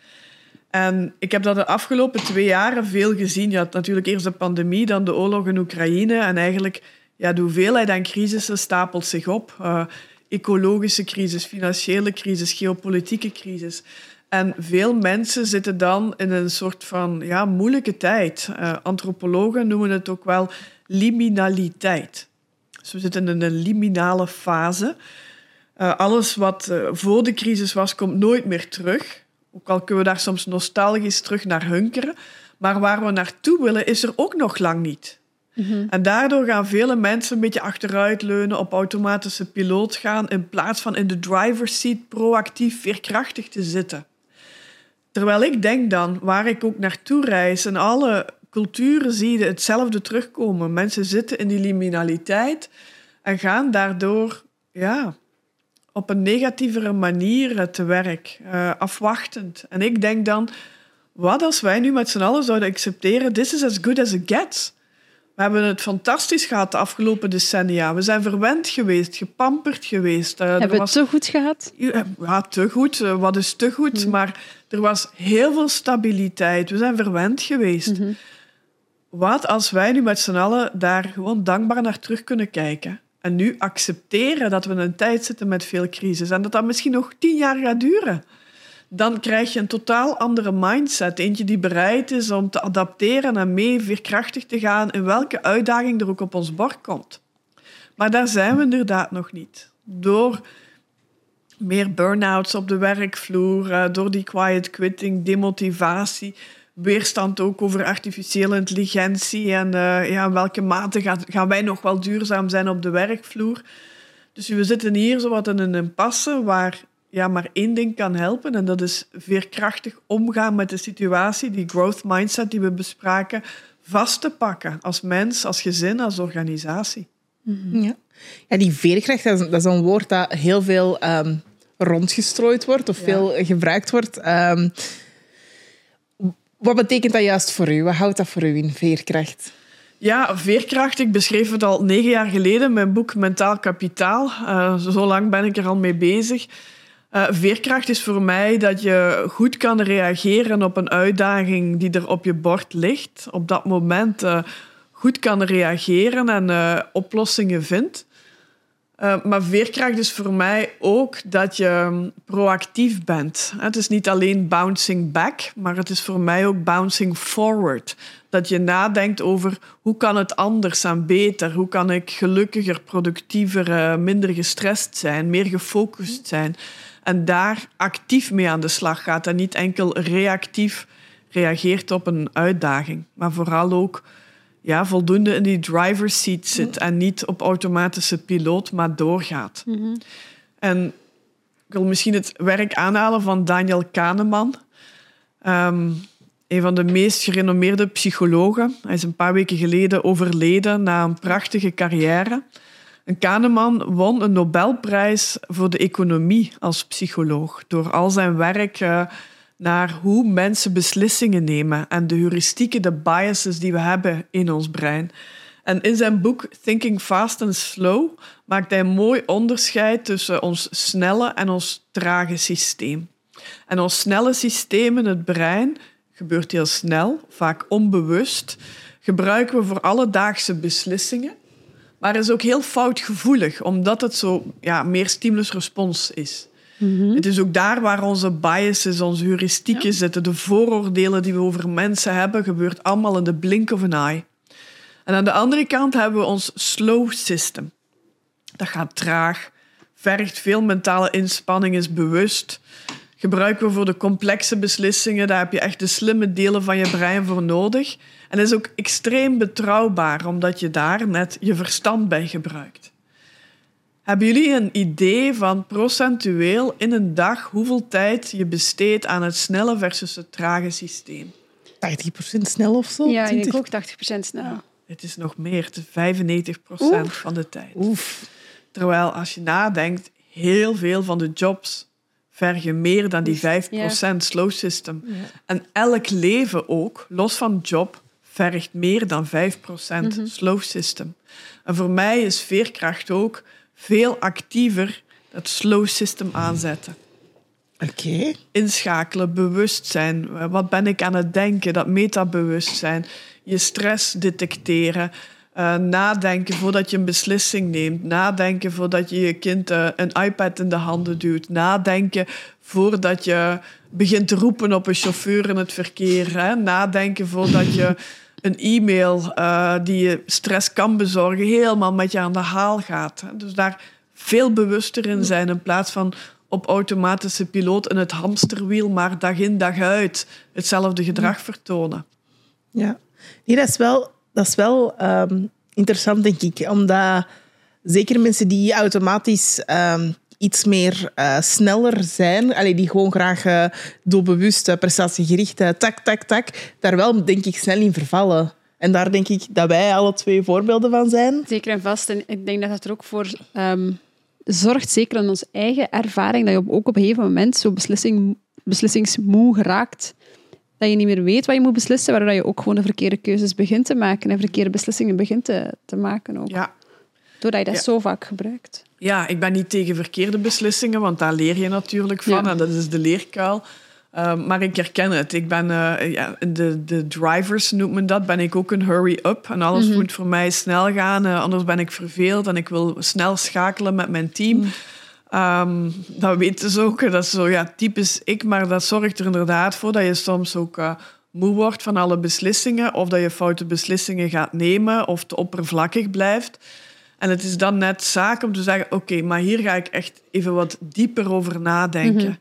En ik heb dat de afgelopen twee jaren veel gezien. Je had natuurlijk eerst de pandemie, dan de oorlog in Oekraïne. En eigenlijk, ja, de hoeveelheid aan crisissen stapelt zich op. Uh, ecologische crisis, financiële crisis, geopolitieke crisis. En veel mensen zitten dan in een soort van ja, moeilijke tijd. Uh, antropologen noemen het ook wel liminaliteit. Dus we zitten in een liminale fase. Uh, alles wat uh, voor de crisis was, komt nooit meer terug. Ook al kunnen we daar soms nostalgisch terug naar hunkeren. Maar waar we naartoe willen, is er ook nog lang niet. Mm-hmm. En daardoor gaan vele mensen een beetje achteruitleunen, op automatische piloot gaan, in plaats van in de driver's seat proactief veerkrachtig te zitten. Terwijl ik denk dan, waar ik ook naartoe reis, in alle culturen zie je hetzelfde terugkomen. Mensen zitten in die liminaliteit en gaan daardoor ja, op een negatievere manier te werk, uh, afwachtend. En ik denk dan, wat als wij nu met z'n allen zouden accepteren, this is as good as it gets. We hebben het fantastisch gehad de afgelopen decennia. We zijn verwend geweest, gepamperd geweest. Uh, hebben we was... het te goed gehad? Ja, te goed. Uh, wat is te goed? Mm. Maar er was heel veel stabiliteit. We zijn verwend geweest. Mm-hmm. Wat als wij nu met z'n allen daar gewoon dankbaar naar terug kunnen kijken? En nu accepteren dat we in een tijd zitten met veel crisis. En dat dat misschien nog tien jaar gaat duren. Dan krijg je een totaal andere mindset. Eentje die bereid is om te adapteren en mee veerkrachtig te gaan in welke uitdaging er ook op ons bord komt. Maar daar zijn we inderdaad nog niet. Door meer burn-outs op de werkvloer, door die quiet quitting, demotivatie, weerstand ook over artificiële intelligentie en uh, ja, in welke mate gaat, gaan wij nog wel duurzaam zijn op de werkvloer. Dus we zitten hier zo wat in een impasse waar ja, maar één ding kan helpen en dat is veerkrachtig omgaan met de situatie, die growth mindset die we bespraken, vast te pakken als mens, als gezin, als organisatie. Mm-hmm. Ja. Ja, die veerkracht, dat is, dat is een woord dat heel veel um, rondgestrooid wordt of ja. veel gebruikt wordt. Um, wat betekent dat juist voor u? Wat houdt dat voor u in, veerkracht? Ja, veerkracht. Ik beschreef het al negen jaar geleden in mijn boek Mentaal Kapitaal. Uh, zo lang ben ik er al mee bezig. Uh, veerkracht is voor mij dat je goed kan reageren op een uitdaging die er op je bord ligt. Op dat moment uh, goed kan reageren en uh, oplossingen vindt. Uh, maar veerkracht is voor mij ook dat je proactief bent. Het is niet alleen bouncing back, maar het is voor mij ook bouncing forward. Dat je nadenkt over hoe kan het anders en beter? Hoe kan ik gelukkiger, productiever, uh, minder gestrest zijn, meer gefocust zijn? En daar actief mee aan de slag gaat en niet enkel reactief reageert op een uitdaging, maar vooral ook ja, voldoende in die driver's seat zit en niet op automatische piloot, maar doorgaat. Mm-hmm. En ik wil misschien het werk aanhalen van Daniel Kahneman, um, een van de meest gerenommeerde psychologen. Hij is een paar weken geleden overleden na een prachtige carrière. En Kahneman won een Nobelprijs voor de economie als psycholoog door al zijn werk uh, naar hoe mensen beslissingen nemen en de heuristieken, de biases die we hebben in ons brein. En in zijn boek Thinking Fast and Slow maakt hij een mooi onderscheid tussen ons snelle en ons trage systeem. En ons snelle systeem in het brein gebeurt heel snel, vaak onbewust, gebruiken we voor alledaagse beslissingen, maar is ook heel foutgevoelig, omdat het zo ja, meer stimulus-respons is. Mm-hmm. Het is ook daar waar onze biases, onze heuristieken ja. zitten. De vooroordelen die we over mensen hebben, gebeurt allemaal in de blink of an eye. En aan de andere kant hebben we ons slow system. Dat gaat traag, vergt veel mentale inspanning, is bewust. Gebruiken we voor de complexe beslissingen, daar heb je echt de slimme delen van je brein voor nodig. En dat is ook extreem betrouwbaar, omdat je daar net je verstand bij gebruikt. Hebben jullie een idee van procentueel in een dag hoeveel tijd je besteedt aan het snelle versus het trage systeem? tachtig procent snel of zo? Ja, ik denk ook tachtig procent snel. Ja. Het is nog meer, het is vijfennegentig procent van de tijd. Oef. Terwijl als je nadenkt, heel veel van de jobs vergen meer dan die vijf procent ja. slow system. Ja. En elk leven ook, los van job, vergt meer dan vijf procent mm-hmm. slow system. En voor mij is veerkracht ook veel actiever dat slow system aanzetten. Oké. Okay. Inschakelen, bewustzijn. Wat ben ik aan het denken? Dat metabewustzijn. Je stress detecteren. Uh, nadenken voordat je een beslissing neemt. Nadenken voordat je je kind uh, een iPad in de handen duwt. Nadenken voordat je begint te roepen op een chauffeur in het verkeer. Hè? Nadenken voordat je een e-mail uh, die je stress kan bezorgen helemaal met je aan de haal gaat. Hè? Dus daar veel bewuster in zijn in plaats van op automatische piloot in het hamsterwiel, maar dag in dag uit hetzelfde gedrag vertonen. Ja, nee, dat is wel, dat is wel um, interessant, denk ik. Omdat zeker mensen die automatisch um, iets meer uh, sneller zijn, allee, die gewoon graag uh, doelbewust, uh, prestatiegericht, uh, tak, tak, tak, daar wel, denk ik, snel in vervallen. En daar denk ik dat wij alle twee voorbeelden van zijn. Zeker en vast. En ik denk dat dat er ook voor um, zorgt, zeker in onze eigen ervaring, dat je ook op een gegeven moment zo beslissing, beslissingsmoe geraakt. Dat je niet meer weet wat je moet beslissen, waardoor je ook gewoon de verkeerde keuzes begint te maken en verkeerde beslissingen begint te, te maken ook. Ja. Doordat je dat ja. zo vaak gebruikt. Ja, ik ben niet tegen verkeerde beslissingen, want daar leer je natuurlijk van. Ja. En dat is de leerkuil. Uh, maar ik herken het. Ik ben, uh, ja, de, de drivers noemt men dat, ben ik ook een hurry-up. En alles mm-hmm. moet voor mij snel gaan, uh, anders ben ik verveeld. En ik wil snel schakelen met mijn team. Mm. Um, dat weten ze ook. Dat is zo, ja, typisch ik. Maar dat zorgt er inderdaad voor dat je soms ook uh, moe wordt van alle beslissingen. Of dat je foute beslissingen gaat nemen. Of te oppervlakkig blijft. En het is dan net zaak om te zeggen, oké, okay, maar hier ga ik echt even wat dieper over nadenken. Mm-hmm.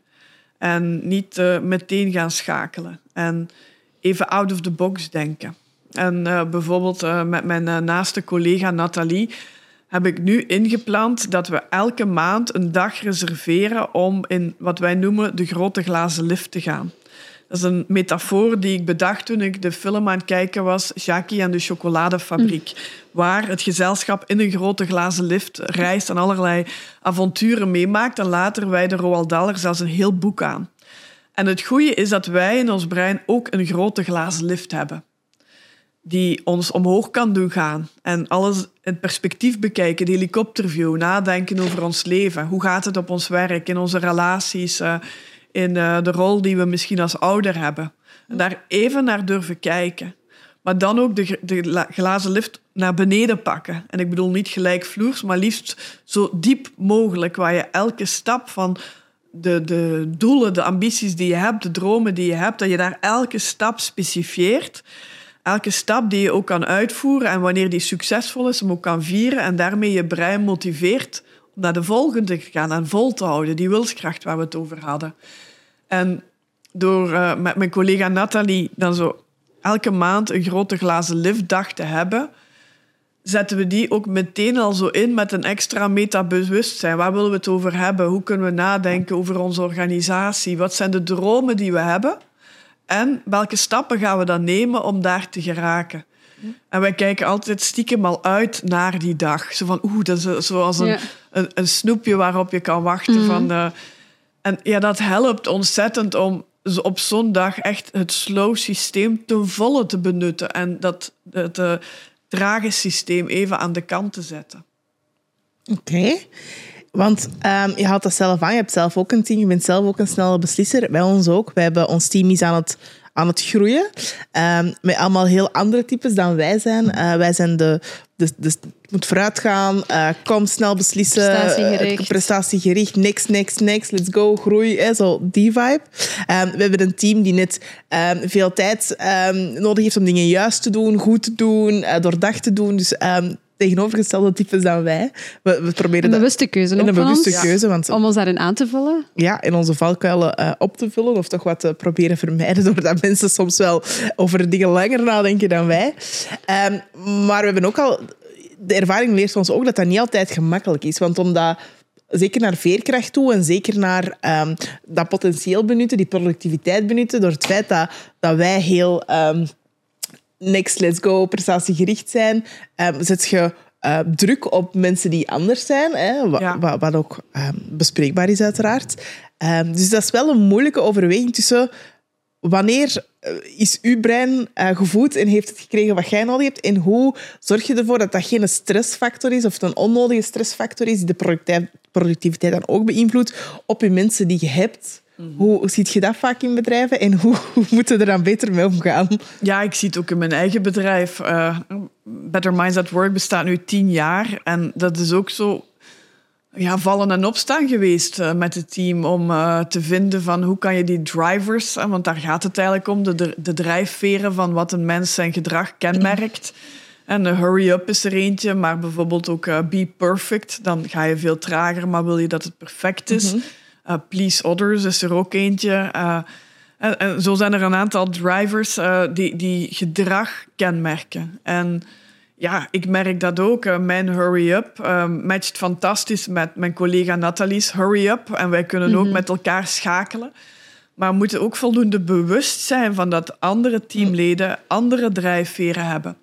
En niet uh, meteen gaan schakelen. En even out of the box denken. En uh, bijvoorbeeld uh, met mijn uh, naaste collega Nathalie heb ik nu ingepland dat we elke maand een dag reserveren om in wat wij noemen de grote glazen lift te gaan. Dat is een metafoor die ik bedacht toen ik de film aan het kijken was, Jackie en de chocoladefabriek, mm. waar het gezelschap in een grote glazen lift reist en allerlei avonturen meemaakt. En later wijden Roald Dahl er zelfs een heel boek aan. En het goede is dat wij in ons brein ook een grote glazen lift hebben, die ons omhoog kan doen gaan. En alles in perspectief bekijken, de helikopterview, nadenken over ons leven. Hoe gaat het op ons werk, in onze relaties, uh, in uh, de rol die we misschien als ouder hebben. En daar even naar durven kijken. Maar dan ook de, de glazen lift naar beneden pakken. En ik bedoel niet gelijkvloers, maar liefst zo diep mogelijk, waar je elke stap van de, de doelen, de ambities die je hebt, de dromen die je hebt, dat je daar elke stap specifieert. Elke stap die je ook kan uitvoeren en wanneer die succesvol is, hem ook kan vieren en daarmee je brein motiveert om naar de volgende te gaan en vol te houden, die wilskracht waar we het over hadden. En door uh, met mijn collega Nathalie dan zo elke maand een grote glazen liftdag te hebben, zetten we die ook meteen al zo in met een extra metabewustzijn. Waar willen we het over hebben? Hoe kunnen we nadenken over onze organisatie? Wat zijn de dromen die we hebben? En welke stappen gaan we dan nemen om daar te geraken? En wij kijken altijd stiekem al uit naar die dag. Zo van, oeh, dat is zoals een, ja. een, een snoepje waarop je kan wachten. Mm. Van, uh, en ja, dat helpt ontzettend om op zo'n dag echt het slow systeem ten volle te benutten. En dat het uh, trage systeem even aan de kant te zetten. Oké. Okay. Want um, je haalt dat zelf aan. Je hebt zelf ook een team. Je bent zelf ook een snelle beslisser. Wij ons ook. Wij hebben, ons team is aan het, aan het groeien. Um, met allemaal heel andere types dan wij zijn. Uh, wij zijn de... de, de moet vooruit gaan. Uh, kom, snel beslissen. Prestatiegericht. Uh, prestatiegericht. Next, next, next. Let's go. Groei. Hè, zo die vibe. Um, we hebben een team die net um, veel tijd um, nodig heeft om dingen juist te doen. Goed te doen. Uh, doordacht te doen. Dus... Um, tegenovergestelde types dan wij. We, we proberen een dat, bewuste keuze een ook van bewuste ons, keuze, want, om ons daarin aan te vullen. Ja, in onze valkuilen uh, op te vullen of toch wat te proberen vermijden, doordat mensen soms wel over dingen langer nadenken dan wij. Um, maar we hebben ook al... De ervaring leert ons ook dat dat niet altijd gemakkelijk is, want omdat... Zeker naar veerkracht toe en zeker naar um, dat potentieel benutten, die productiviteit benutten, door het feit dat, dat wij heel um, next, let's go, prestatiegericht zijn, um, zet je uh, druk op mensen die anders zijn, hè, wat, ja. wat, wat ook um, bespreekbaar is uiteraard. Um, dus dat is wel een moeilijke overweging tussen wanneer is uw brein uh, gevoed en heeft het gekregen wat jij nodig hebt en hoe zorg je ervoor dat dat geen stressfactor is of een onnodige stressfactor is die de productiviteit dan ook beïnvloedt op je mensen die je hebt. Mm-hmm. Hoe, hoe ziet je dat vaak in bedrijven en hoe, hoe moeten we er dan beter mee omgaan? Ja, ik zie het ook in mijn eigen bedrijf. Uh, Better Minds at Work bestaat nu tien jaar en dat is ook zo... Ja, vallen en opstaan geweest uh, met het team om uh, te vinden van hoe kan je die drivers, uh, want daar gaat het eigenlijk om, de, de drijfveren van wat een mens zijn gedrag kenmerkt. En uh, hurry up is er eentje, maar bijvoorbeeld ook uh, be perfect. Dan ga je veel trager, maar wil je dat het perfect is. Mm-hmm. Uh, please others is er ook eentje. Uh, en, en zo zijn er een aantal drivers uh, die, die gedrag kenmerken. En ja, ik merk dat ook. Mijn Hurry Up uh, matcht fantastisch met mijn collega Nathalie's Hurry Up. En wij kunnen mm-hmm. ook met elkaar schakelen. Maar we moeten ook voldoende bewust zijn van dat andere teamleden andere drijfveren hebben.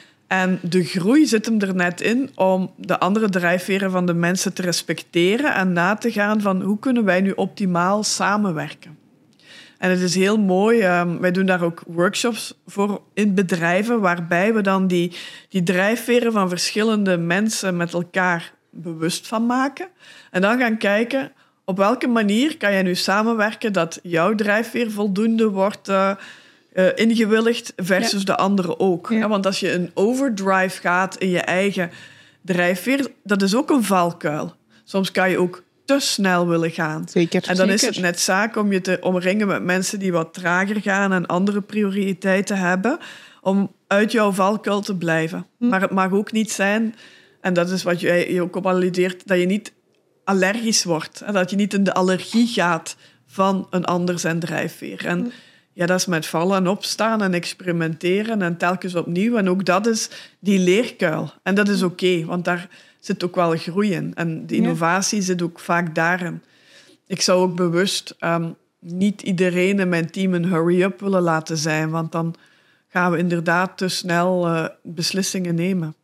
En de groei zit hem er net in om de andere drijfveren van de mensen te respecteren en na te gaan van hoe kunnen wij nu optimaal samenwerken. En het is heel mooi, um, wij doen daar ook workshops voor in bedrijven, waarbij we dan die, die drijfveren van verschillende mensen met elkaar bewust van maken. En dan gaan kijken, op welke manier kan jij nu samenwerken dat jouw drijfveer voldoende wordt uh, uh, ingewilligd versus ja. de andere ook. Ja. Ja, want als je een overdrive gaat in je eigen drijfveer, dat is ook een valkuil. Soms kan je ook te snel willen gaan. Zeker. En dan Zeker. is het net zaak om je te omringen met mensen die wat trager gaan en andere prioriteiten hebben, om uit jouw valkuil te blijven. Hm. Maar het mag ook niet zijn, en dat is wat je, je ook op alludeert, dat je niet allergisch wordt. En dat je niet in de allergie gaat van een ander zijn drijfveer. En hm. ja, dat is met vallen en opstaan en experimenteren en telkens opnieuw. En ook dat is die leerkuil. En dat is oké, okay, want daar zit ook wel groei in. En de innovatie ja. zit ook vaak daarin. Ik zou ook bewust um, niet iedereen in mijn team een hurry-up willen laten zijn, want dan gaan we inderdaad te snel uh, beslissingen nemen.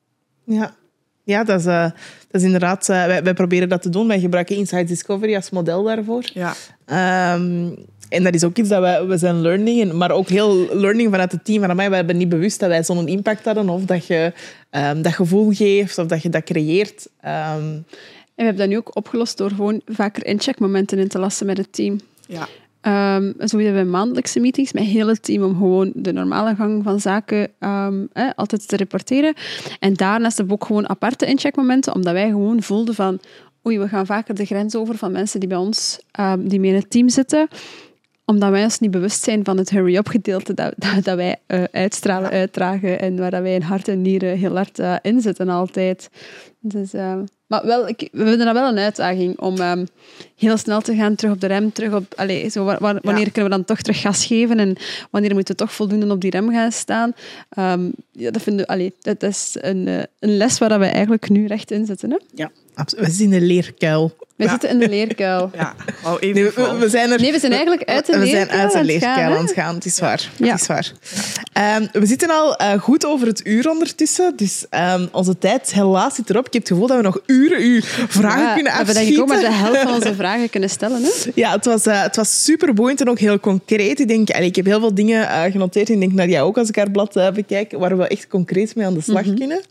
Ja, ja dat, is, uh, dat is inderdaad... Uh, wij, wij proberen dat te doen. Wij gebruiken Insight Discovery als model daarvoor. Ja. Um, en dat is ook iets dat wij, we zijn learning, maar ook heel learning vanuit het team. Van mij, we hebben niet bewust dat wij zo'n impact hadden of dat je um, dat gevoel geeft of dat je dat creëert. Um, en we hebben dat nu ook opgelost door gewoon vaker incheckmomenten in te lassen met het team. Ja. Um, zo hebben we maandelijkse meetings met heel het team om gewoon de normale gang van zaken um, eh, altijd te reporteren. En daarnaast hebben we ook gewoon aparte incheckmomenten, omdat wij gewoon voelden van oei, we gaan vaker de grens over van mensen die bij ons, um, die mee in het team zitten, omdat wij ons niet bewust zijn van het hurry-up gedeelte dat, dat, dat wij uh, uitstralen, uitdragen en waar dat wij in hart en nieren heel hard uh, in zitten altijd. Dus, uh, maar wel, ik, we vinden dat wel een uitdaging om um, heel snel te gaan, terug op de rem, terug op... Allez, zo, waar, wanneer ja. kunnen we dan toch terug gas geven en wanneer moeten we toch voldoende op die rem gaan staan? Um, ja, dat, vinden we, allez, dat is een, uh, een les waar we eigenlijk nu recht in zitten. Hè? Ja, absoluut. We zien de leerkuil. We ja. zitten in de leerkuil. Ja, oh, even nee, we, we zijn er, nee, we zijn eigenlijk uit de leerkuil, we zijn uit de leerkuil aan het gaan. gaan. Het is waar. Ja. Het is waar. Ja. Um, we zitten al uh, goed over het uur ondertussen. Dus um, onze tijd helaas zit erop. Ik heb het gevoel dat we nog uren uw vragen ja, kunnen afschieten. We hebben denk ik ook maar de helft van onze vragen kunnen stellen. Hè? Ja, het was, uh, het was super boeiend en ook heel concreet. Ik, denk, allee, ik heb heel veel dingen uh, genoteerd. Ik denk dat jij ook als ik haar blad uh, bekijk, waar we echt concreet mee aan de slag mm-hmm. kunnen.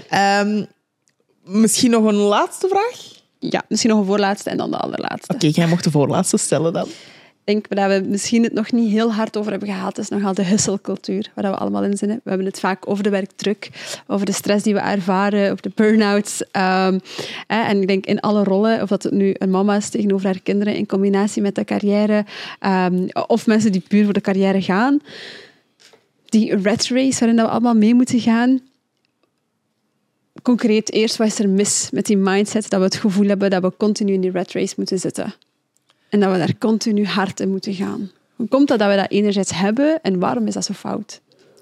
Um, misschien nog een laatste vraag? Ja, misschien nog een voorlaatste en dan de allerlaatste. Oké, okay, jij mocht de voorlaatste stellen dan. Ik denk dat we misschien het nog niet heel hard over hebben gehad. Het is nogal de hustle-cultuur, waar we allemaal in zitten. We hebben het vaak over de werkdruk, over de stress die we ervaren, over de burn-outs. Um, en ik denk in alle rollen, of dat het nu een mama is tegenover haar kinderen in combinatie met de carrière, um, of mensen die puur voor de carrière gaan. Die rat race waarin we allemaal mee moeten gaan. concreet eerst, wat is er mis met die mindset dat we het gevoel hebben dat we continu in die rat race moeten zitten. En dat we daar continu hard in moeten gaan. Hoe komt dat dat we dat enerzijds hebben en waarom is dat zo fout?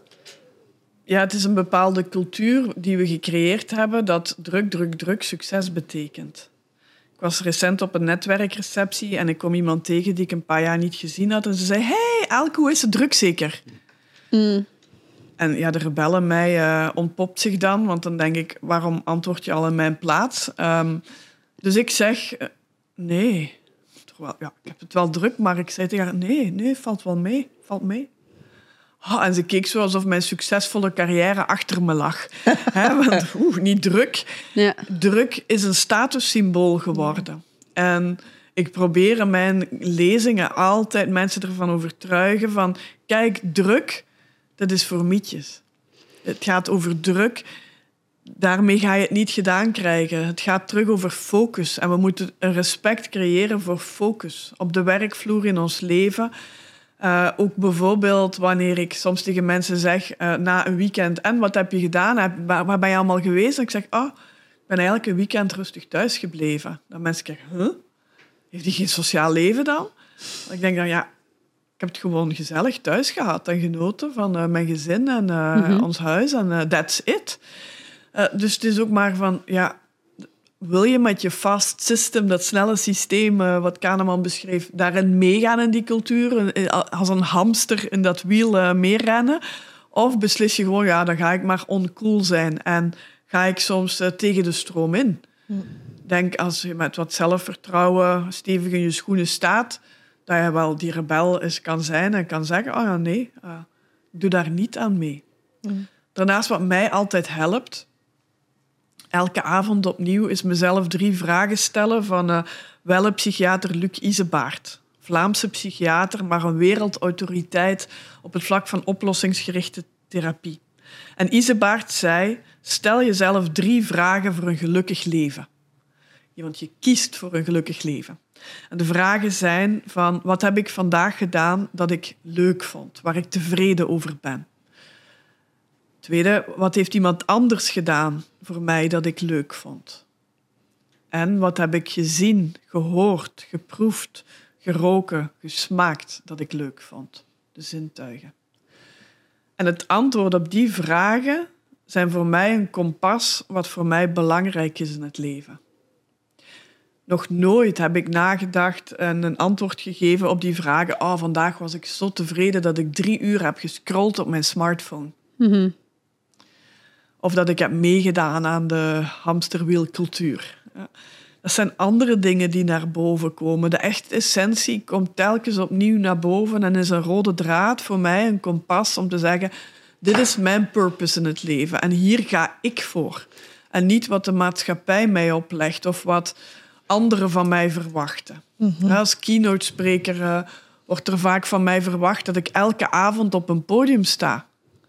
Ja, het is een bepaalde cultuur die we gecreëerd hebben dat druk, druk, druk succes betekent. Ik was recent op een netwerkreceptie en ik kwam iemand tegen die ik een paar jaar niet gezien had. En ze zei, hey, Elke, hoe is het druk zeker? Mm. En ja, de rebel in mij uh, ontpopt zich dan, want dan denk ik, waarom antwoord je al in mijn plaats? Um, dus ik zeg, uh, nee. Terwijl, ja, ik heb het wel druk, maar ik zei tegen haar, nee, nee, valt wel mee, valt mee. Oh, en ze keek zo alsof mijn succesvolle carrière achter me lag. He, want, oeh, niet druk. Ja. Druk is een statussymbool geworden. En ik probeer in mijn lezingen altijd mensen ervan overtuigen van, kijk, druk, dat is voor mietjes. Het gaat over druk. Daarmee ga je het niet gedaan krijgen. Het gaat terug over focus. En we moeten een respect creëren voor focus. Op de werkvloer in ons leven. Uh, ook bijvoorbeeld wanneer ik soms tegen mensen zeg, uh, na een weekend, en wat heb je gedaan? Waar, waar ben je allemaal geweest? En ik zeg, oh, ik ben eigenlijk een weekend rustig thuis gebleven. Dan mensen kijken, huh? Heeft hij geen sociaal leven dan? Ik denk dan, ja, ik heb het gewoon gezellig thuis gehad en genoten van uh, mijn gezin en uh, mm-hmm. ons huis en uh, that's it. Uh, dus het is ook maar van, ja, wil je met je fast system, dat snelle systeem, uh, wat Kahneman beschreef, daarin meegaan in die cultuur, uh, als een hamster in dat wiel uh, meerennen? Of beslis je gewoon, ja, dan ga ik maar oncool zijn en ga ik soms uh, tegen de stroom in. Ik mm. denk, als je met wat zelfvertrouwen stevig in je schoenen staat, dat je wel die rebel is kan zijn en kan zeggen, oh ja, nee, uh, doe daar niet aan mee. Mm. Daarnaast, wat mij altijd helpt, elke avond opnieuw, is mezelf drie vragen stellen van uh, wel psychiater Luc Isebaert. Vlaamse psychiater, maar een wereldautoriteit op het vlak van oplossingsgerichte therapie. En Isebaert zei, stel jezelf drie vragen voor een gelukkig leven. Want je kiest voor een gelukkig leven. En de vragen zijn van, wat heb ik vandaag gedaan dat ik leuk vond, waar ik tevreden over ben? Tweede, wat heeft iemand anders gedaan voor mij dat ik leuk vond? En wat heb ik gezien, gehoord, geproefd, geroken, gesmaakt dat ik leuk vond? De zintuigen. En het antwoord op die vragen zijn voor mij een kompas wat voor mij belangrijk is in het leven. Nog nooit heb ik nagedacht en een antwoord gegeven op die vragen. Oh, vandaag was ik zo tevreden dat ik drie uur heb gescrolld op mijn smartphone. Mm-hmm. Of dat ik heb meegedaan aan de hamsterwielcultuur. Ja. Dat zijn andere dingen die naar boven komen. De echte essentie komt telkens opnieuw naar boven en is een rode draad voor mij, een kompas om te zeggen, dit is mijn purpose in het leven en hier ga ik voor. En niet wat de maatschappij mij oplegt of wat anderen van mij verwachten. Mm-hmm. Ja, als keynote-spreker uh, wordt er vaak van mij verwacht dat ik elke avond op een podium sta.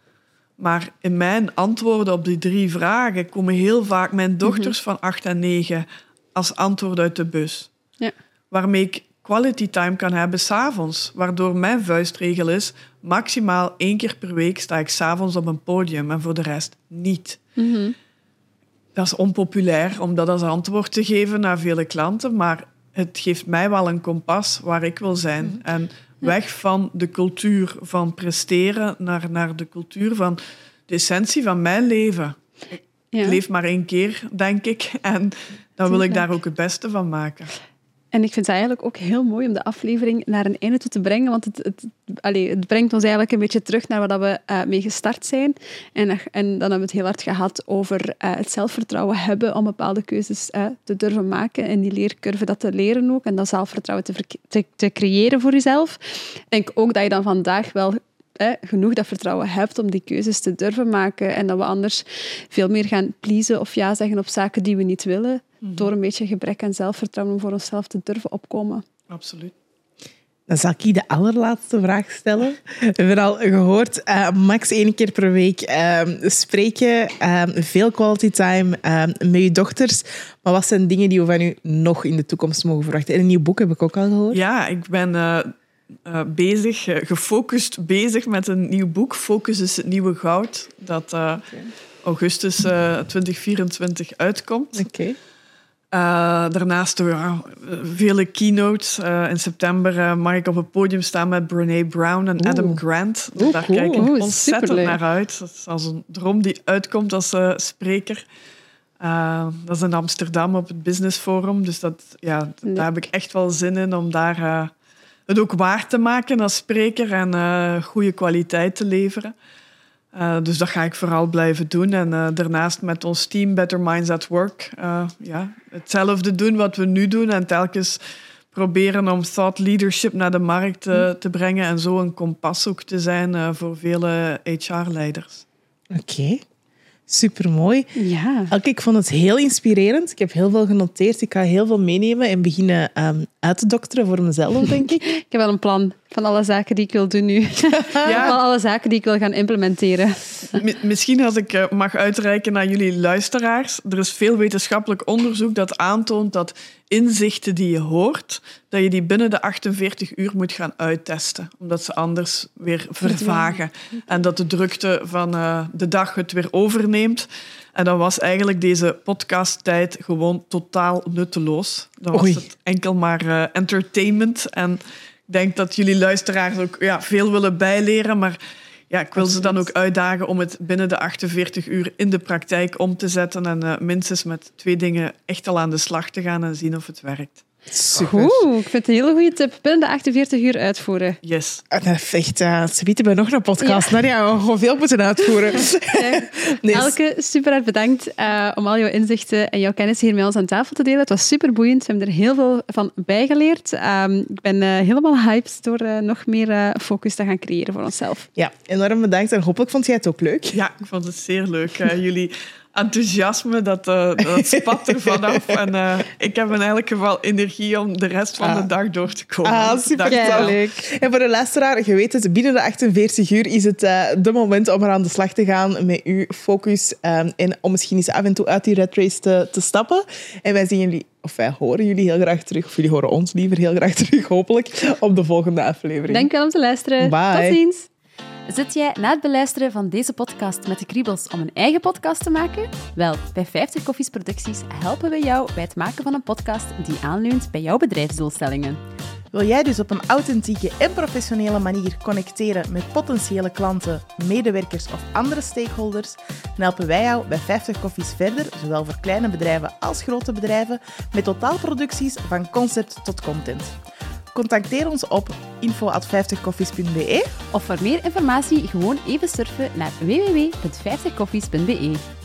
Maar in mijn antwoorden op die drie vragen komen heel vaak mijn dochters mm-hmm. van acht en negen als antwoord uit de bus. Ja. Waarmee ik quality time kan hebben 's avonds. Waardoor mijn vuistregel is, maximaal één keer per week sta ik 's avonds op een podium en voor de rest niet. Mm-hmm. Dat is onpopulair om dat als antwoord te geven naar vele klanten, maar het geeft mij wel een kompas waar ik wil zijn. Mm-hmm. En weg van de cultuur van presteren naar, naar de cultuur van de essentie van mijn leven. Ja. Ik leef maar één keer, denk ik. En dan wil ik daar ook het beste van maken. En ik vind het eigenlijk ook heel mooi om de aflevering naar een einde toe te brengen, want het, het, allez, het brengt ons eigenlijk een beetje terug naar waar we uh, mee gestart zijn. En, en dan hebben we het heel hard gehad over uh, het zelfvertrouwen hebben om bepaalde keuzes uh, te durven maken en die leercurve dat te leren ook en dat zelfvertrouwen te, te, te creëren voor jezelf. Ik denk ook dat je dan vandaag wel eh, genoeg dat vertrouwen hebt om die keuzes te durven maken en dat we anders veel meer gaan pleasen of ja zeggen op zaken die we niet willen. Door een beetje gebrek aan zelfvertrouwen om voor onszelf te durven opkomen. Absoluut. Dan zal ik je de allerlaatste vraag stellen. We hebben al gehoord, uh, max één keer per week uh, spreken, uh, veel quality time uh, met je dochters. Maar wat zijn dingen die we van u nog in de toekomst mogen verwachten? En een nieuw boek heb ik ook al gehoord. Ja, ik ben uh, uh, bezig, uh, gefocust bezig met een nieuw boek. Focus is het nieuwe goud. Dat... Uh, okay. augustus uh, twintig vierentwintig uitkomt. Oké. Okay. Uh, daarnaast uh, vele keynotes. Uh, in september uh, mag ik op het podium staan met Brené Brown en Oeh. Adam Grant. Dus Oeh, daar cool. kijk ik Oeh, ontzettend superleuk. naar uit. Dat is als een droom die uitkomt als uh, spreker. Uh, dat is in Amsterdam op het Business Forum. Dus dat, ja, nee. daar heb ik echt wel zin in om daar uh, het ook waar te maken als spreker en uh, goede kwaliteit te leveren. Uh, dus dat ga ik vooral blijven doen. En uh, daarnaast met ons team Better Minds at Work uh, ja, hetzelfde doen wat we nu doen. En telkens proberen om thought leadership naar de markt uh, te brengen. En zo een kompas ook te zijn uh, voor vele H R-leiders. Oké. Okay. Supermooi. Ja. Elke, ik vond het heel inspirerend. Ik heb heel veel genoteerd. Ik ga heel veel meenemen en beginnen um, uit te dokteren voor mezelf, denk ik. Ik heb wel een plan van alle zaken die ik wil doen nu. Ja. Van alle zaken die ik wil gaan implementeren. M- misschien als ik uh, mag uitreiken naar jullie luisteraars. Er is veel wetenschappelijk onderzoek dat aantoont dat inzichten die je hoort, dat je die binnen de achtenveertig uur moet gaan uittesten. Omdat ze anders weer vervagen. En dat de drukte van uh, de dag het weer overneemt. En dan was eigenlijk deze podcasttijd gewoon totaal nutteloos. Dan was Oei. het enkel maar uh, entertainment. En ik denk dat jullie luisteraars ook ja, veel willen bijleren, maar ja, ik wil ze dan ook uitdagen om het binnen de achtenveertig uur in de praktijk om te zetten en uh, minstens met twee dingen echt al aan de slag te gaan en zien of het werkt. Super. Oeh, ik vind het een hele goede tip. Binnen de achtenveertig uur uitvoeren. Yes. Dat is echt, uh, ze bieden bij nog een podcast. Ja. Nadia, we gaan gewoon veel moeten uitvoeren. Ja. Nee. Elke, super hard bedankt uh, om al jouw inzichten en jouw kennis hier met ons aan tafel te delen. Het was super boeiend. We hebben er heel veel van bijgeleerd. Um, ik ben uh, helemaal hyped door uh, nog meer uh, focus te gaan creëren voor onszelf. Ja, enorm bedankt. En hopelijk vond jij het ook leuk. Ja, ik vond het zeer leuk. Uh, jullie enthousiasme, dat, uh, dat spat er vanaf. En uh, ik heb in elk geval energie om de rest van ah. de dag door te komen. Ah, super leuk. En voor de luisteraar, je weet het, binnen de achtenveertig uur is het uh, de moment om er aan de slag te gaan met uw focus um, en om misschien eens af en toe uit die red race te, te stappen. En wij zien jullie, of wij horen jullie heel graag terug, of jullie horen ons liever heel graag terug, hopelijk, op de volgende aflevering. Dank wel om te luisteren. Bye. Tot ziens. Zit jij na het beluisteren van deze podcast met de kriebels om een eigen podcast te maken? Wel, bij vijftig Koffies Producties helpen we jou bij het maken van een podcast die aanleunt bij jouw bedrijfsdoelstellingen. Wil jij dus op een authentieke en professionele manier connecteren met potentiële klanten, medewerkers of andere stakeholders? Dan helpen wij jou bij vijftig Koffies verder, zowel voor kleine bedrijven als grote bedrijven, met totaalproducties van concept tot content. Contacteer ons op info at vijftig koffies punt b e of voor meer informatie gewoon even surfen naar w w w punt vijftig koffies punt b e.